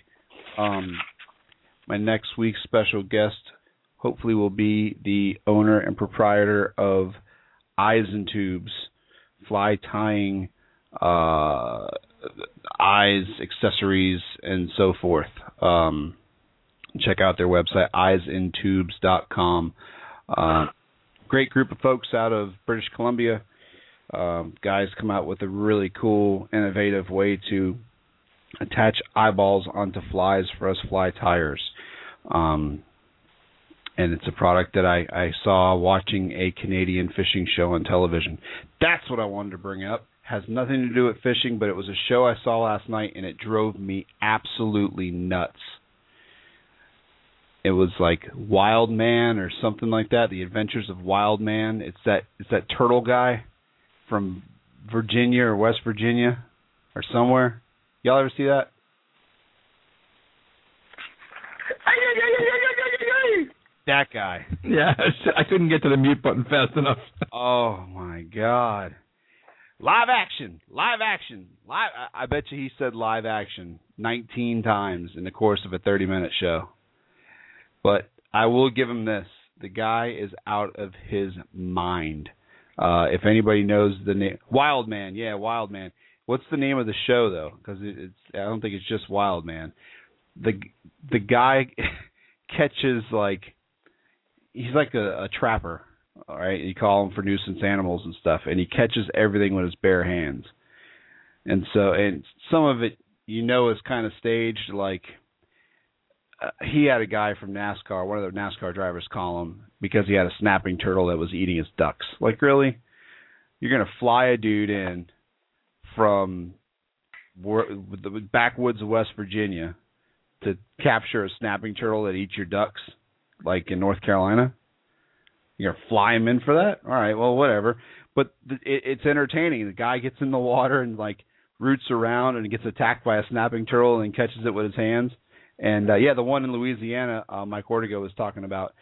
My next week's special guest hopefully will be the owner and proprietor of Eyes and Tubes, fly tying, eyes, accessories, and so forth. Check out their website, eyesintubes.com. Great group of folks out of British Columbia. Guys come out with a really cool, innovative way to attach eyeballs onto flies for us fly tiers. And it's a product that I saw watching a Canadian fishing show on television. That's what I wanted to bring up. Has nothing to do with fishing, but it was a show I saw last night, and it drove me absolutely nuts. It was like Wild Man or something like that, The Adventures of Wild Man. It's that turtle guy from Virginia or West Virginia or somewhere. Y'all ever see that? That guy. Yeah, I couldn't get to the mute button fast enough. Oh, my God. Live action. I bet you he said live action 19 times in the course of a 30-minute show. But I will give him this. The guy is out of his mind. If anybody knows the name. Wild Man. Yeah, Wild Man. What's the name of the show, though? Because I don't think it's just Wild Man. The guy catches, like, he's like a trapper. All right, you call him for nuisance animals and stuff, and he catches everything with his bare hands. And some of it, is kind of staged. Like he had a guy from NASCAR, one of the NASCAR drivers, call him because he had a snapping turtle that was eating his ducks. Like, really? You're gonna fly a dude in from the backwoods of West Virginia to capture a snapping turtle that eats your ducks, like in North Carolina? You're going to fly him in for that? All right, well, whatever. But it's entertaining. The guy gets in the water and, like, roots around and gets attacked by a snapping turtle and catches it with his hands. And, the one in Louisiana Mike Ortego was talking about,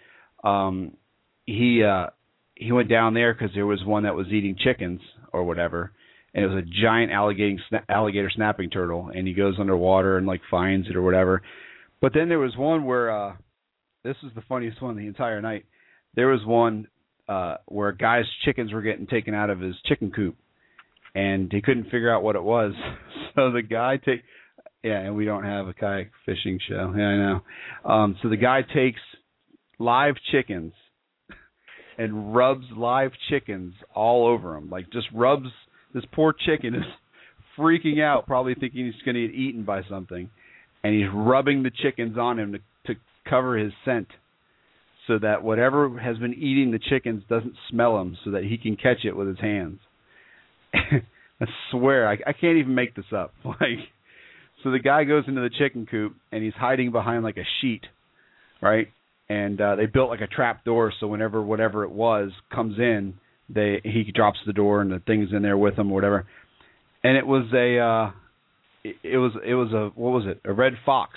he went down there because there was one that was eating chickens or whatever, and it was a giant alligator snapping turtle, and he goes underwater and, like, finds it or whatever. But then there was one where this was the funniest one the entire night. There was one where a guy's chickens were getting taken out of his chicken coop, and he couldn't figure out what it was. So the guy and we don't have a kayak fishing show. Yeah, I know. So the guy takes live chickens and rubs live chickens all over him. Like, just rubs. This poor chicken is freaking out, probably thinking he's going to get eaten by something, and he's rubbing the chickens on him to cover his scent, so that whatever has been eating the chickens doesn't smell him, so that he can catch it with his hands. I swear, I can't even make this up. Like, so the guy goes into the chicken coop, and he's hiding behind, like, a sheet, right? And they built, like, a trap door, so whenever whatever it was comes in, he drops the door, and the thing's in there with him, or whatever. And it was a red fox.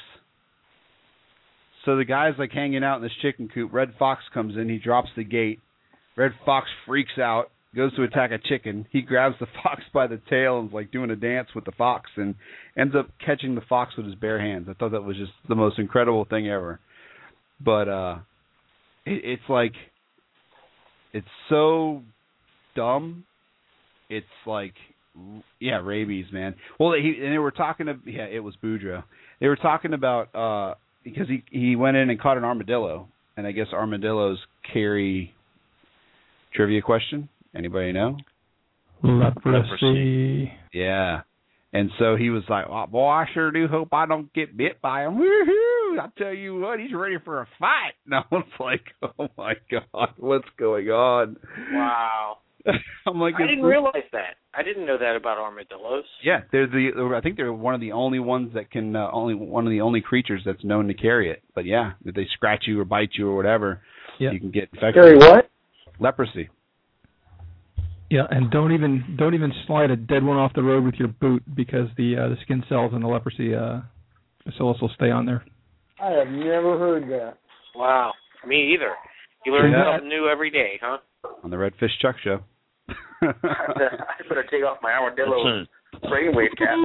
So the guy's, like, hanging out in this chicken coop. Red fox comes in. He drops the gate. Red fox freaks out, goes to attack a chicken. He grabs the fox by the tail and is, like, doing a dance with the fox and ends up catching the fox with his bare hands. I thought that was just the most incredible thing ever. But it's like, it's so dumb it's like, yeah, rabies, man. Well, they were talking to, yeah, it was Boudreaux. They were talking about because he went in and caught an armadillo, and I guess armadillos carry. Trivia question. Anybody know? Leprosy. Yeah. And so he was like, oh, boy, I sure do hope I don't get bit by him. Woohoo! I tell you what, he's ready for a fight. No, it's like, oh, my God, what's going on? Wow. I'm like, I didn't realize that. I didn't know that about armadillos. Yeah, I think they're one of the only ones that can, one of the only creatures that's known to carry it. But, yeah, if they scratch you or bite you or whatever, you can get infected. Carry what? Leprosy. Yeah, and don't even slide a dead one off the road with your boot because the skin cells and the leprosy bacillus will stay on there. I have never heard that. Wow, me either. You learn something new every day, huh? On the Redfish Chuck Show. I better take off my armadillo brainwave cap.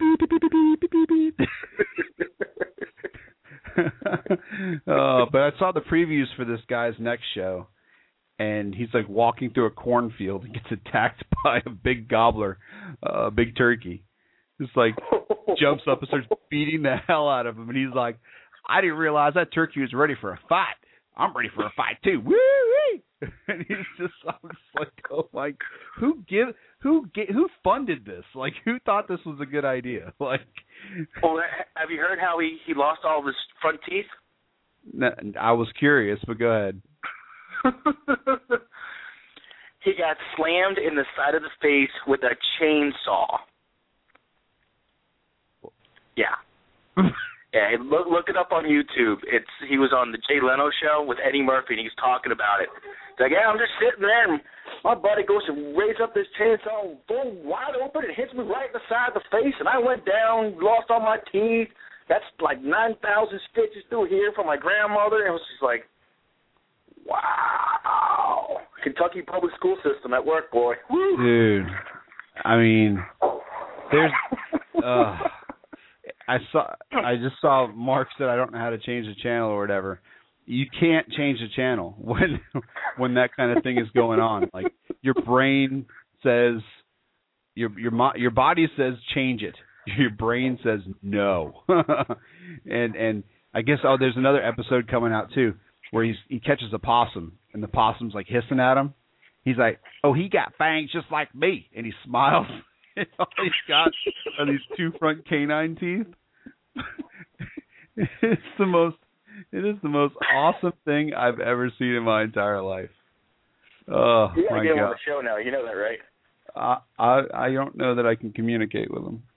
But I saw the previews for this guy's next show, and he's like walking through a cornfield and gets attacked by a big gobbler, a big turkey. Just like jumps up and starts beating the hell out of him, and he's like, I didn't realize that turkey was ready for a fight. I'm ready for a fight too. Woo-wee! And he's just, I'm just like, oh my, who funded this? Like, who thought this was a good idea? Like, well, have you heard how he lost all of his front teeth? No, I was curious, but go ahead. He got slammed in the side of the face with a chainsaw. Yeah. Yeah, look it up on YouTube. He was on the Jay Leno show with Eddie Murphy, and he was talking about it. He's like, yeah, I'm just sitting there, and my buddy goes to raise up this chainsaw, boom, wide open, and hits me right in the side of the face, and I went down, lost all my teeth. That's like 9,000 stitches through here from my grandmother. And it was just like, wow. Kentucky public school system at work, boy. Woo. Dude, I mean, there's I just saw Mark said I don't know how to change the channel or whatever. You can't change the channel when that kind of thing is going on. Like, your brain says, your body says change it. Your brain says no. and I guess there's another episode coming out too where he catches a possum and the possum's like hissing at him. He's like, oh, he got fangs just like me, and he smiles. And all he's got are these two front canine teeth. It is the most awesome thing I've ever seen in my entire life. Oh, you gotta my get him God. on the show now. You know that, right? I don't know that I can communicate with him.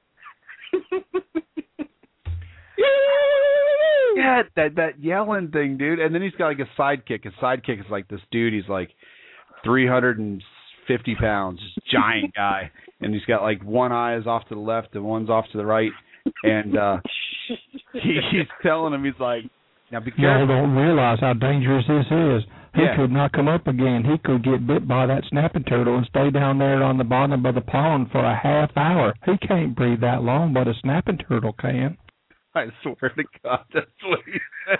Yeah, that yelling thing, dude. And then he's got like a sidekick. His sidekick is like this dude. He's like 350 pounds, giant guy, and he's got like one eye is off to the left and one's off to the right. And he's telling him, he's like, now be careful. Y'all don't realize how dangerous this is. He could not come up again. He could get bit by that snapping turtle and stay down there on the bottom of the pond for a half hour. He can't breathe that long, but a snapping turtle can. I swear to God, that's what he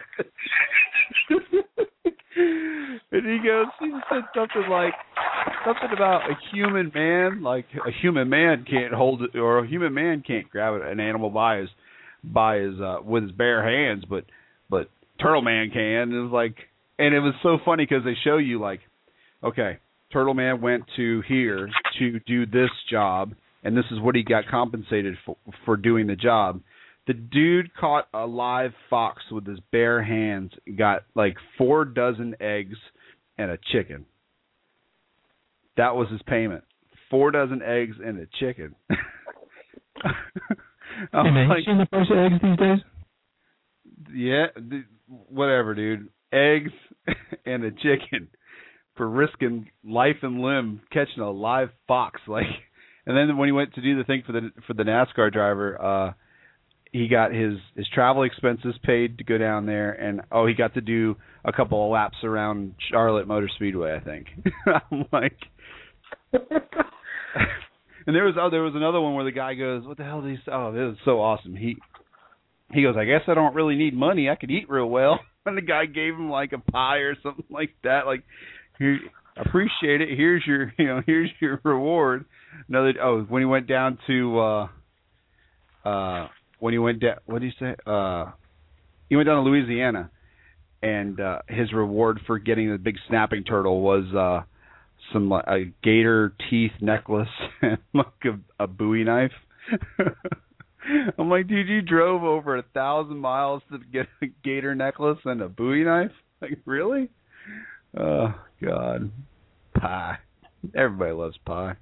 said. And he said something about a human man, like a human man can't hold it, or a human man can't grab an animal by his with his bare hands, but Turtle Man can. And it was like, and it was so funny because they show you like, okay, Turtle Man went to here to do this job, and this is what he got compensated for doing the job. The dude caught a live fox with his bare hands, got like 4 dozen eggs and a chicken. That was his payment. 4 dozen eggs and a chicken. And have you seen the price of eggs these days? Yeah, whatever, dude. Eggs and a chicken for risking life and limb catching a live fox. Like, and then when he went to do the thing for the NASCAR driver, he got his travel expenses paid to go down there, and he got to do a couple of laps around Charlotte Motor Speedway, I think. I'm like, and there was another one where the guy goes, "What the hell did he say?" Oh, this is so awesome. He goes, "I guess I don't really need money. I could eat real well." And the guy gave him like a pie or something like that. Like, appreciate it. Here's your reward. When he went down to what did he say? He went down to Louisiana, and his reward for getting the big snapping turtle was a gator teeth necklace and like a Bowie knife. I'm like, dude, you drove over 1,000 miles to get a gator necklace and a Bowie knife? Like, really? Oh, God. Pie. Everybody loves pie.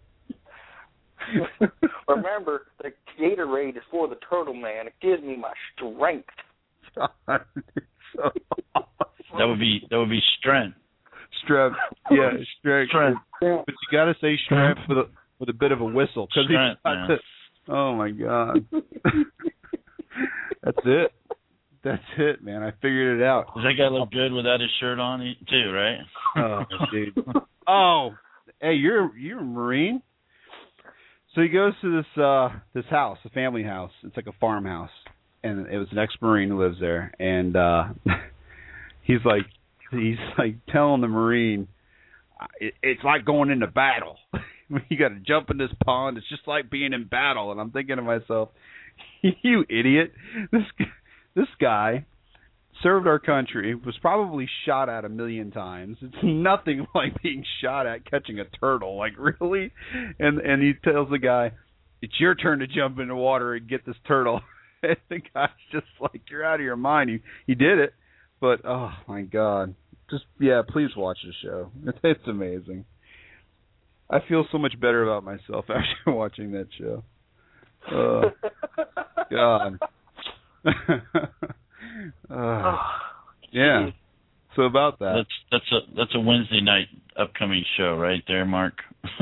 Remember, the Gatorade is for the turtle man. It gives me my strength. God, so awesome. That would be strength. Strength. Yeah, strength. But you got to say strength with a bit of a whistle. Strength, man. Oh, my God. That's it. That's it, man. I figured it out. Does that guy look good without his shirt on, too, right? Oh, dude. Oh, hey, you're a Marine? So he goes to this house, a family house. It's like a farmhouse. And it was an ex-Marine who lives there. And he's like telling the Marine, it's like going into battle. You got to jump in this pond. It's just like being in battle. And I'm thinking to myself, you idiot. This guy served our country, was probably shot at 1 million times. It's nothing like being shot at catching a turtle. Like, really? And he tells the guy, it's your turn to jump in the water and get this turtle. And the guy's just like, you're out of your mind. He did it. But, oh, my God. Please watch the show. It's amazing. I feel so much better about myself after watching that show. Oh, God. Yeah. So about that. That's a Wednesday night upcoming show right there, Mark.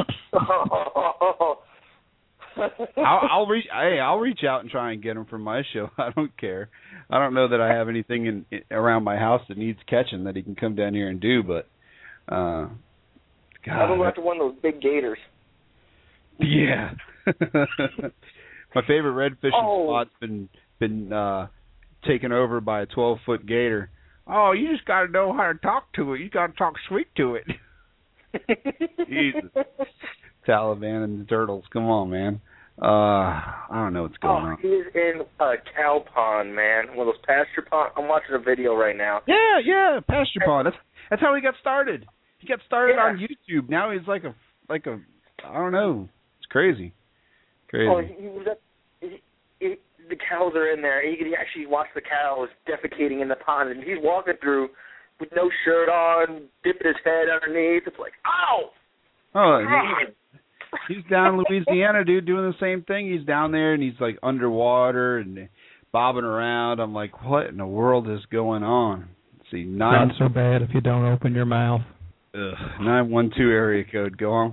I'll reach out and try and get him for my show. I don't care. I don't know that I have anything around my house that needs catching that he can come down here and do, but God. I'll go after one of those big gators. Yeah. My favorite red fishing spot's been taken over by a 12-foot gator. Oh, you just got to know how to talk to it. You got to talk sweet to it. Jesus. Taliban and the turtles. Come on, man. I don't know what's going on. He's in a cow pond, man. One of those pasture ponds. I'm watching a video right now. Yeah, pasture pond. That's how he got started. He got started on YouTube. Now he's like a I don't know. It's crazy. Oh, he was the cows are in there. You can actually watch the cows defecating in the pond, and he's walking through with no shirt on, dipping his head underneath. It's like, ow! Oh, he's down in Louisiana, dude, doing the same thing. He's down there, and he's like underwater and bobbing around. I'm like, what in the world is going on? Let's see, not so bad if you don't open your mouth. 912 area code. Go on.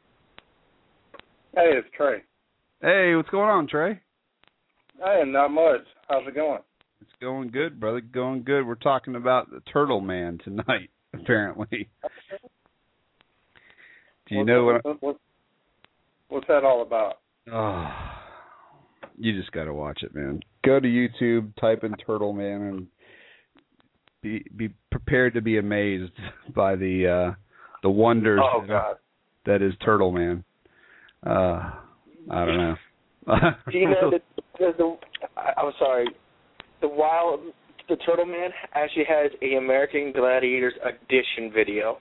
Hey, it's Trey. Hey, what's going on, Trey? Hey, not much. How's it going? It's going good, brother. Going good. We're talking about the Turtle Man tonight, apparently. Do you know what's that all about? Oh, you just got to watch it, man. Go to YouTube, type in Turtle Man, and be prepared to be amazed by the wonders that is Turtle Man. I don't know. Do you know that I'm sorry. The Turtle Man actually has a American Gladiators edition video.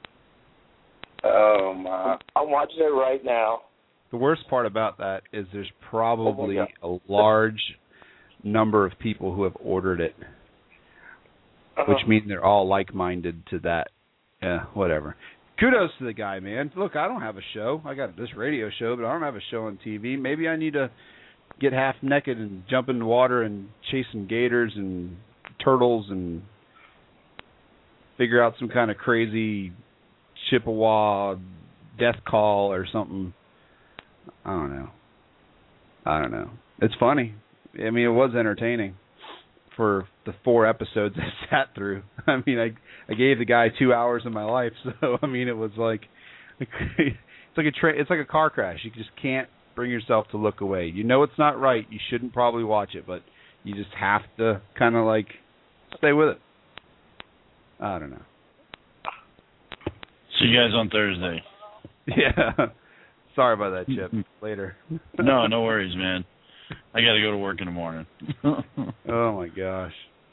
Oh my! I'm watching it right now. The worst part about that is there's probably a large number of people who have ordered it, which means they're all like-minded to that. Yeah, whatever. Kudos to the guy, man. Look, I don't have a show. I got this radio show, but I don't have a show on TV. Maybe I need to get half naked and jump in the water and chase some gators and turtles and figure out some kind of crazy Chippewa death call or something. I don't know. It's funny. I mean, it was entertaining for the 4 episodes I sat through. I mean, I gave the guy 2 hours of my life, so I mean, it was like it's like a car crash. You just can't bring yourself to look away. You know it's not right. You shouldn't probably watch it, but you just have to kind of like stay with it. I don't know. So See you guys on Thursday. Yeah. Sorry about that, Chip. Later. No worries, man. I got to go to work in the morning. Oh my gosh.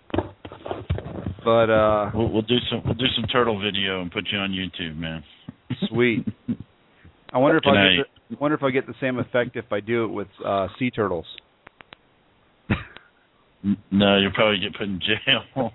But we'll do some turtle video and put you on YouTube, man. Sweet. I wonder if I get the same effect if I do it with sea turtles. No, you'll probably get put in jail.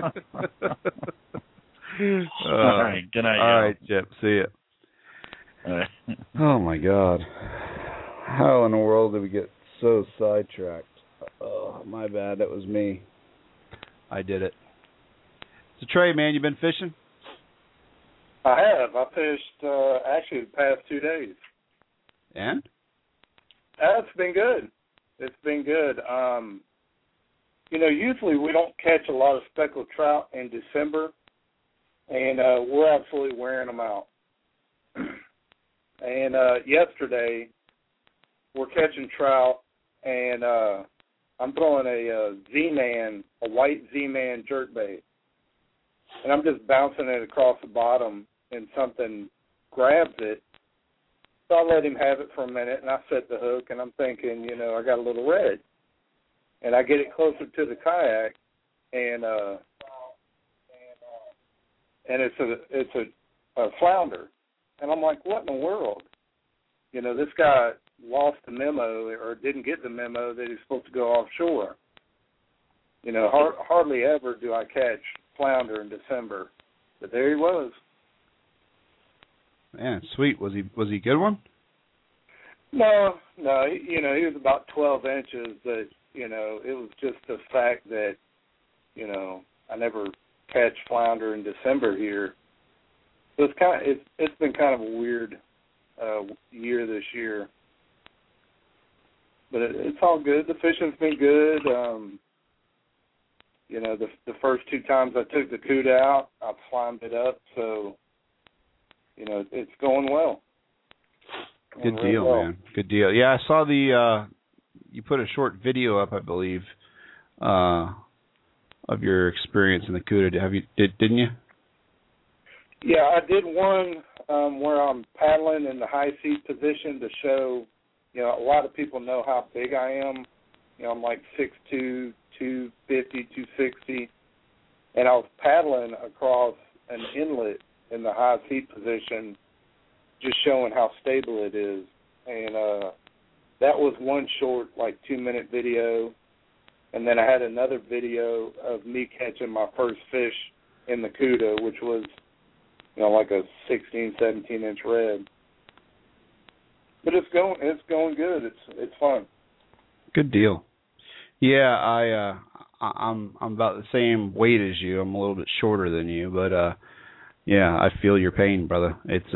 All right, good night. All right, Chip. See ya. All right. Oh my God. How in the world did we get so sidetracked? Oh, my bad. That was me. I did it. So Trey, man, you been fishing? I have. I fished actually the past 2 days. And? It's been good. It's been good. Usually we don't catch a lot of speckled trout in December, and we're absolutely wearing them out. And yesterday we're catching trout, and I'm throwing a Z-Man, a white Z-Man jerkbait, and I'm just bouncing it across the bottom, and something grabs it. So I let him have it for a minute, and I set the hook, and I'm thinking, I got a little red. And I get it closer to the kayak, and it's a flounder. And I'm like, what in the world? This guy lost the memo or didn't get the memo that he's supposed to go offshore. Hardly ever do I catch flounder in December, but there he was. Man, sweet. Was he a good one? No. He was about 12 inches, but it was just the fact that I never catch flounder in December here. So it's been kind of a weird year this year, but it's all good. The fishing's been good. The first 2 times I took the Cuda out, I climbed it up, so it's going well. Good deal, man. Good deal. Yeah, I saw you put a short video up, I believe, of your experience in the Cuda. Didn't you? Yeah, I did one where I'm paddling in the high seat position to show, a lot of people know how big I am. I'm like 6'2", 250, 260, and I was paddling across an inlet in the high seat position, just showing how stable it is. And that was one short, 2-minute video. And then I had another video of me catching my first fish in the Cuda, which was, like a 16, 17-inch red. But it's going good. It's fun. Good deal. Yeah, I'm about the same weight as you. I'm a little bit shorter than you, but yeah, I feel your pain, brother. It's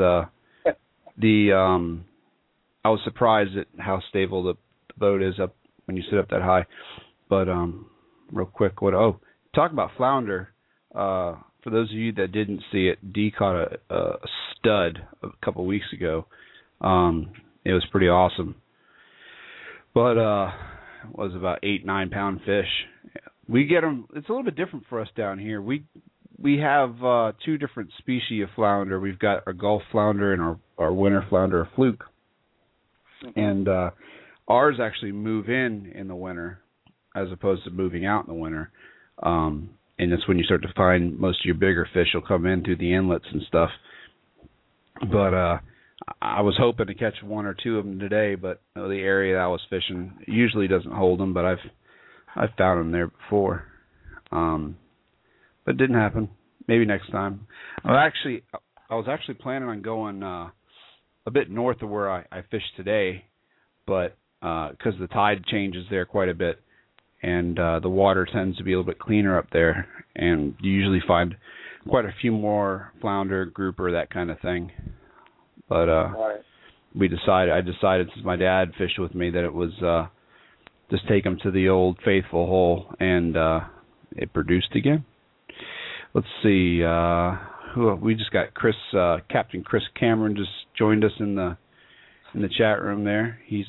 I was surprised at how stable the boat is up when you sit up that high. But real quick, talk about flounder. For those of you that didn't see it, Dee caught a stud a couple of weeks ago. It was pretty awesome. But it was about 8-9 pound fish. We get them. It's a little bit different for us down here. We have 2 different species of flounder. We've got our Gulf flounder and our winter flounder, or fluke. And ours actually move in the winter as opposed to moving out in the winter. And that's when you start to find most of your bigger fish will come in through the inlets and stuff. But I was hoping to catch 1 or 2 of them today, but the area that I was fishing usually doesn't hold them, but I've found them there before. But it didn't happen. Maybe next time. I was actually planning on going a bit north of where I fished today, but because the tide changes there quite a bit, and the water tends to be a little bit cleaner up there, and you usually find quite a few more flounder, grouper, that kind of thing. But right. I decided since my dad fished with me that it was just take him to the old faithful hole, and it produced again. Let's see. We just got Chris, Captain Chris Cameron, just joined us in the chat room there. He's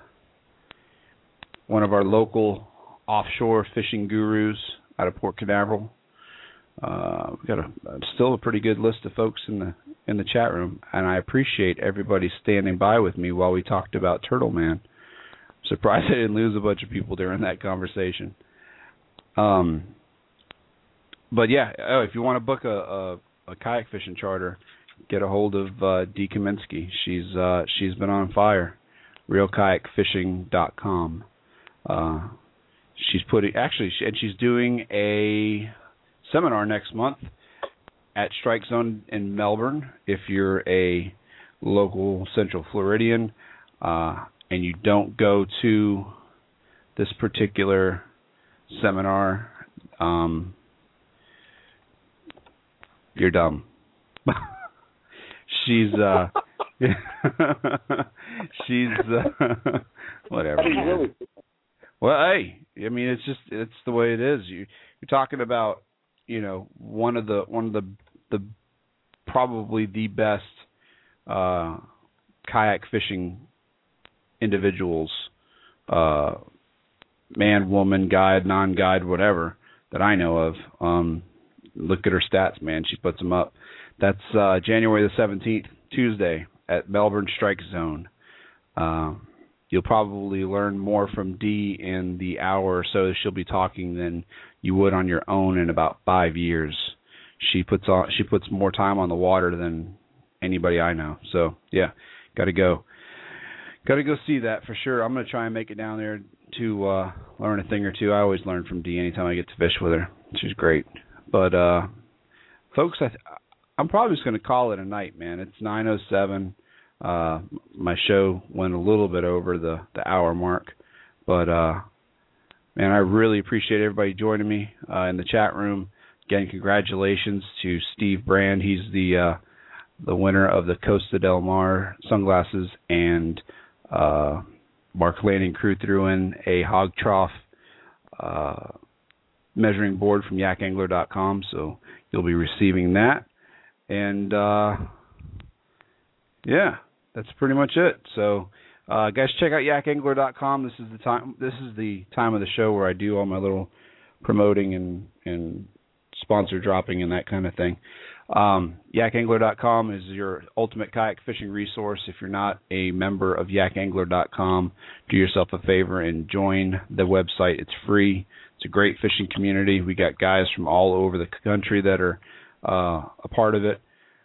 one of our local offshore fishing gurus out of Port Canaveral. We've got still a pretty good list of folks in in the chat room, and I appreciate everybody standing by with me while we talked about Turtle Man. Surprised I didn't lose a bunch of people during that conversation. But yeah, if you want to book a kayak fishing charter, get a hold of Dee Kaminsky. She's been on fire. RealKayakFishing.com. She's doing a seminar next month at Strike Zone in Melbourne. If you're a local Central Floridian and you don't go to this particular seminar, you're dumb. She's whatever. Well, hey, I mean, it's the way it is. You're talking about, one of the probably the best kayak fishing individuals, man, woman, guide, non-guide, whatever, that I know of. Look at her stats, man. She puts them up. That's January the 17th, Tuesday, at Melbourne Strike Zone. You'll probably learn more from Dee in the hour or so that she'll be talking than you would on your own in about 5 years. She puts more time on the water than anybody I know. So yeah, gotta go see that for sure. I'm gonna try and make it down there to learn a thing or two. I always learn from Dee anytime I get to fish with her. She's great. But folks, I'm probably just gonna call it a night, man. It's 9:07. My show went a little bit over the hour mark, but man, I really appreciate everybody joining me in the chat room. Again, congratulations to Steve Brand. He's the winner of the Costa Del Mar sunglasses, and Mark Landing Crew threw in a hog trough measuring board from yakangler.com, so you'll be receiving that. And yeah, that's pretty much it. So guys, check out yakangler.com. This is the time of the show where I do all my little promoting and sponsor dropping and that kind of thing. Yakangler.com is your ultimate kayak fishing resource. If you're not a member of yakangler.com, do yourself a favor and join the website. It's free. It's a great fishing community. We got guys from all over the country that are a part of it.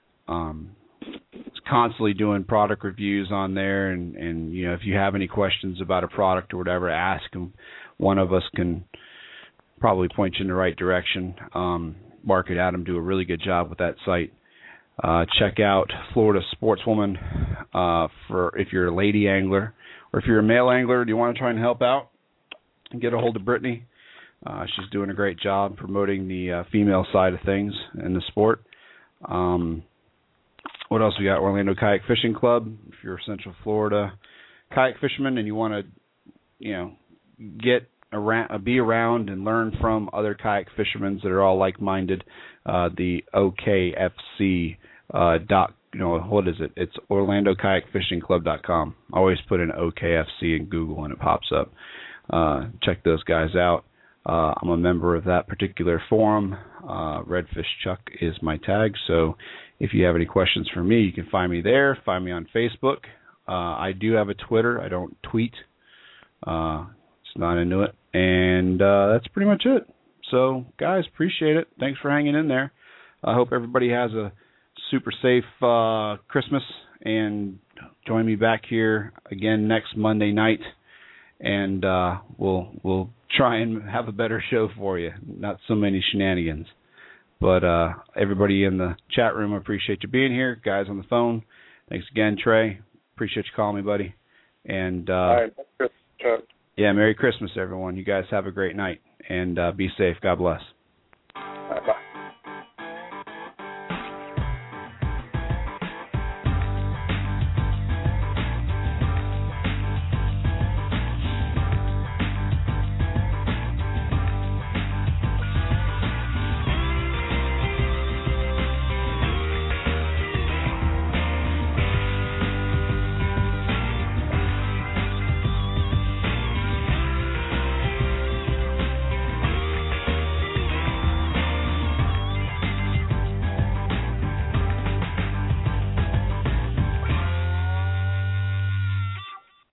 It's constantly doing product reviews on there, and if you have any questions about a product or whatever, ask them. One of us can probably point you in the right direction. Mark and Adam do a really good job with that site. Check out Florida Sportswoman for if you're a lady angler, or if you're a male angler, do you want to try and help out? Get a hold of Brittany. She's doing a great job promoting the female side of things in the sport. What else we got? Orlando Kayak Fishing Club. If you're a Central Florida kayak fisherman and you want to, be around and learn from other kayak fishermen that are all like-minded, the OKFC what is it? It's OrlandoKayakFishingClub.com. Always put in OKFC in Google and it pops up. Check those guys out. I'm a member of that particular forum. Redfish Chuck is my tag, so if you have any questions for me, you can find me there. Find me on Facebook. I do have a Twitter. I don't tweet. It's not into it. And that's pretty much it. So, guys, appreciate it. Thanks for hanging in there. I hope everybody has a super safe Christmas, and join me back here again next Monday night, and we'll try and have a better show for you. Not so many shenanigans. But everybody in the chat room, I appreciate you being here. Guys on the phone, thanks again, Trey. Appreciate you calling me, buddy. And all right, Chuck. Yeah, Merry Christmas, everyone. You guys have a great night, and be safe. God bless. Bye-bye.